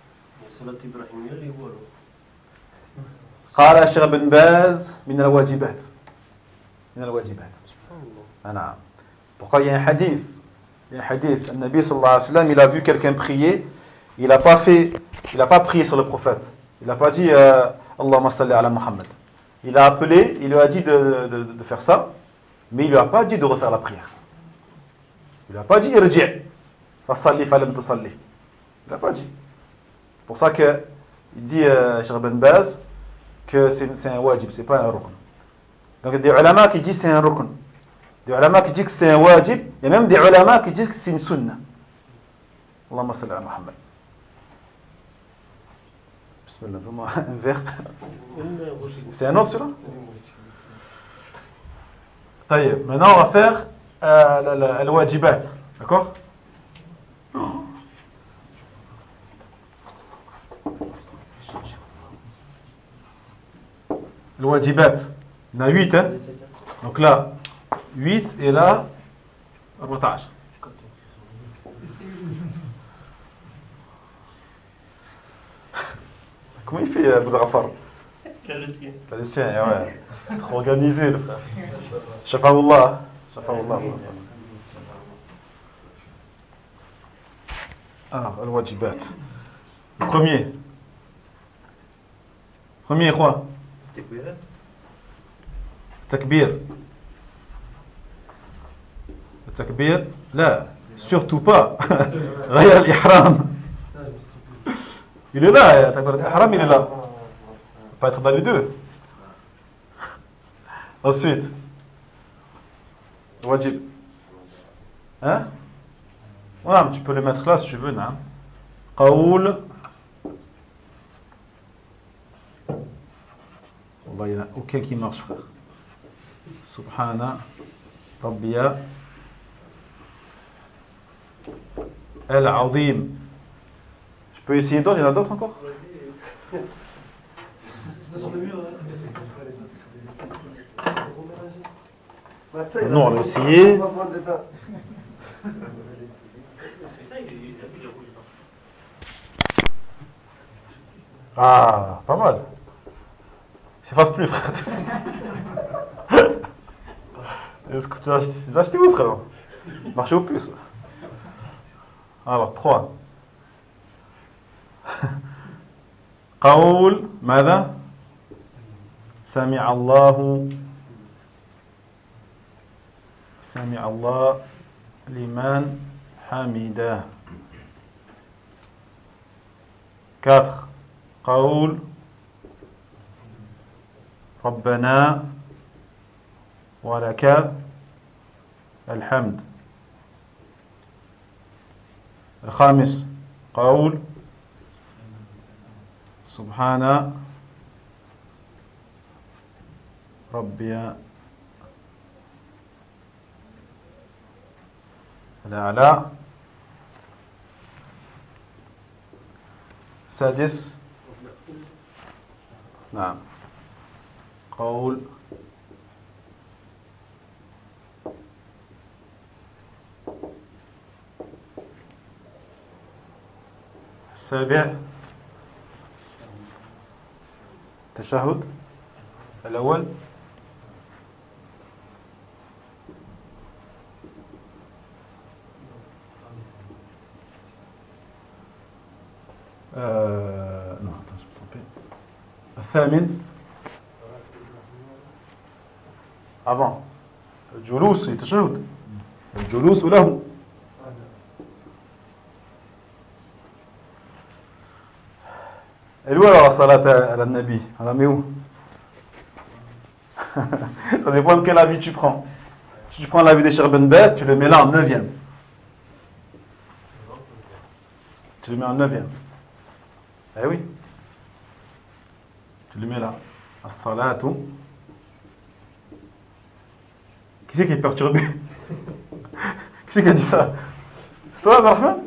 قال الشيخ بن باز من الواجبات. من الواجبات. نعم. Pourquoi il y a un hadith? Il y a un hadith. Le Nabi sallallahu alayhi wa sallam, il a vu quelqu'un prier. Il n'a pas fait, il n'a pas prié sur le prophète. Il n'a pas dit euh, Allahumma salli ala Muhammad. Il a appelé, il lui a dit de, de, de faire ça, mais il lui a pas dit de refaire la prière. Il lui a pas dit irji', fasalli falam tusalli. Il n'a pas dit. C'est pour ça que il dit euh, Cheikh Ben Baz, que c'est un wajib, c'est pas un rukn. Donc il y a des ulama qui disent que c'est un rukn. Des ulama qui disent que c'est un wajib. Il y a même des ulama qui disent que c'est une sunna. Allahumma salli ala Muhammad. Bismillah, donne-moi un verre. C'est un autre celui-là? طيب, maintenant on va faire euh, le wajibat. D'accord? Le wajibat. Il y en a huit. Hein? Donc là, huit et là, أربعة عشر. Comment il fait, Abou Ghafar? Calcien. Calcien, ouais. Trop organisé, le frère. Shafa'ullah. Shafa'ullah. Alors, le wajibat. Le premier. Premier, quoi? Takbir. Le takbir, là, surtout pas. Ghayr al-ihram. Il est là, takbir al-ihram, il est là. Il peut pas être dans les deux. Ensuite, wajib. Hein? Ouais, tu peux le mettre là si tu veux, non? Qaoul. Wallah, il n'y en a aucun qui marche, frère. Subhana Rabbiya Al-Azim. Je peux essayer d'autres? Il y en a d'autres encore? Non, on va essayer. Ah, pas mal. Il s'efface plus, frère. Est-ce que tu as acheté, tu as acheté où, frère? Marché au puce. Alors, trois. قول ماذا؟ سمع الله سمع الله لمن حمده. quatre. قول ربنا ولك الحمد. الخامس قول سبحان ربي الأعلى. سادس نعم قول السابع التشهد الأول. Euh, non, attends, je me suis trompé. الثامن avant الجلوس التشهد الجلوس له. Et où alors la salat à la Nabi? On la met où? Ça dépend de quel avis tu prends. Si tu prends l'avis des Cheikh Ben Baz, tu le mets là en neuvième. Tu le mets en neuvième. Eh oui. Tu le mets là. As-salatu. Qui c'est qui est perturbé? Qui c'est qui a dit ça? C'est toi, Rahman?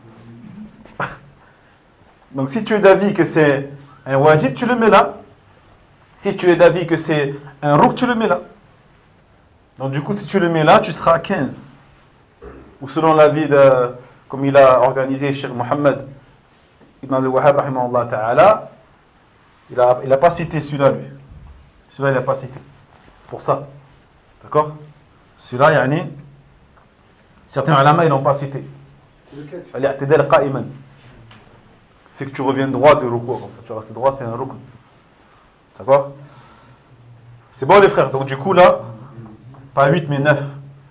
Donc si tu es d'avis que c'est un wajib, tu le mets là. Si tu es d'avis que c'est un rukn, tu le mets là. Donc du coup, si tu le mets là, tu seras à quinze. Ou selon l'avis de, comme il a organisé Cheikh Mohammed Ibn al-Wahhab, rahimahullah ta'ala, il n'a il a pas cité celui-là, lui. Celui-là, il n'a pas cité. C'est pour ça. D'accord? Celui-là, yani, certains ulama, ils n'ont pas cité. C'est lequel? Al-i'tidal qa'iman. C'est que tu reviens droit de ruku, comme ça tu restes droit, c'est un rukn. D'accord? C'est bon les frères, donc du coup là, pas huit mais neuf.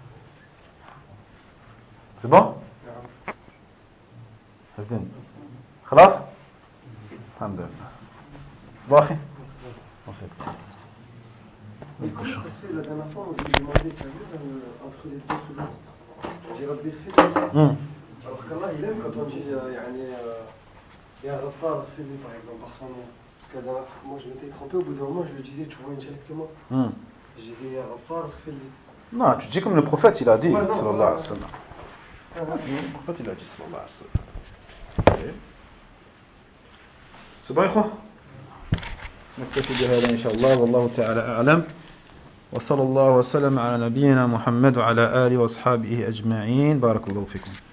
C'est bon? Hasdin. Khalas? Alhamdulillah. C'est bon, akhi? en fait. Mais comment ça se fait la dernière fois, on lui demandé, tu as vu, euh, entre les deux toujours, tu dis Rabbi Khfir. Hum. Alors qu'Allah, il aime quand on dit, euh, yani, euh, Ya Ghafar, fais-lui par exemple, par son nom. Parce que la dernière fois, moi je m'étais trompé, au bout d'un moment, je le disais, tu vois, indirectement. Hum. Je disais Ya Ghafar, fais-lui. Non, tu dis comme le prophète, il a dit, Ouais, non, sallallahu voilà. alayhi wa sallam. Ah, ouais. Le prophète, il a dit, sallallahu alayhi wa sallam. C'est bon, إخوة؟ نكتفي بهذا إن شاء الله والله تعالى أعلم وصلى الله وسلم على نبينا محمد وعلى آله وأصحابه أجمعين بارك الله فيكم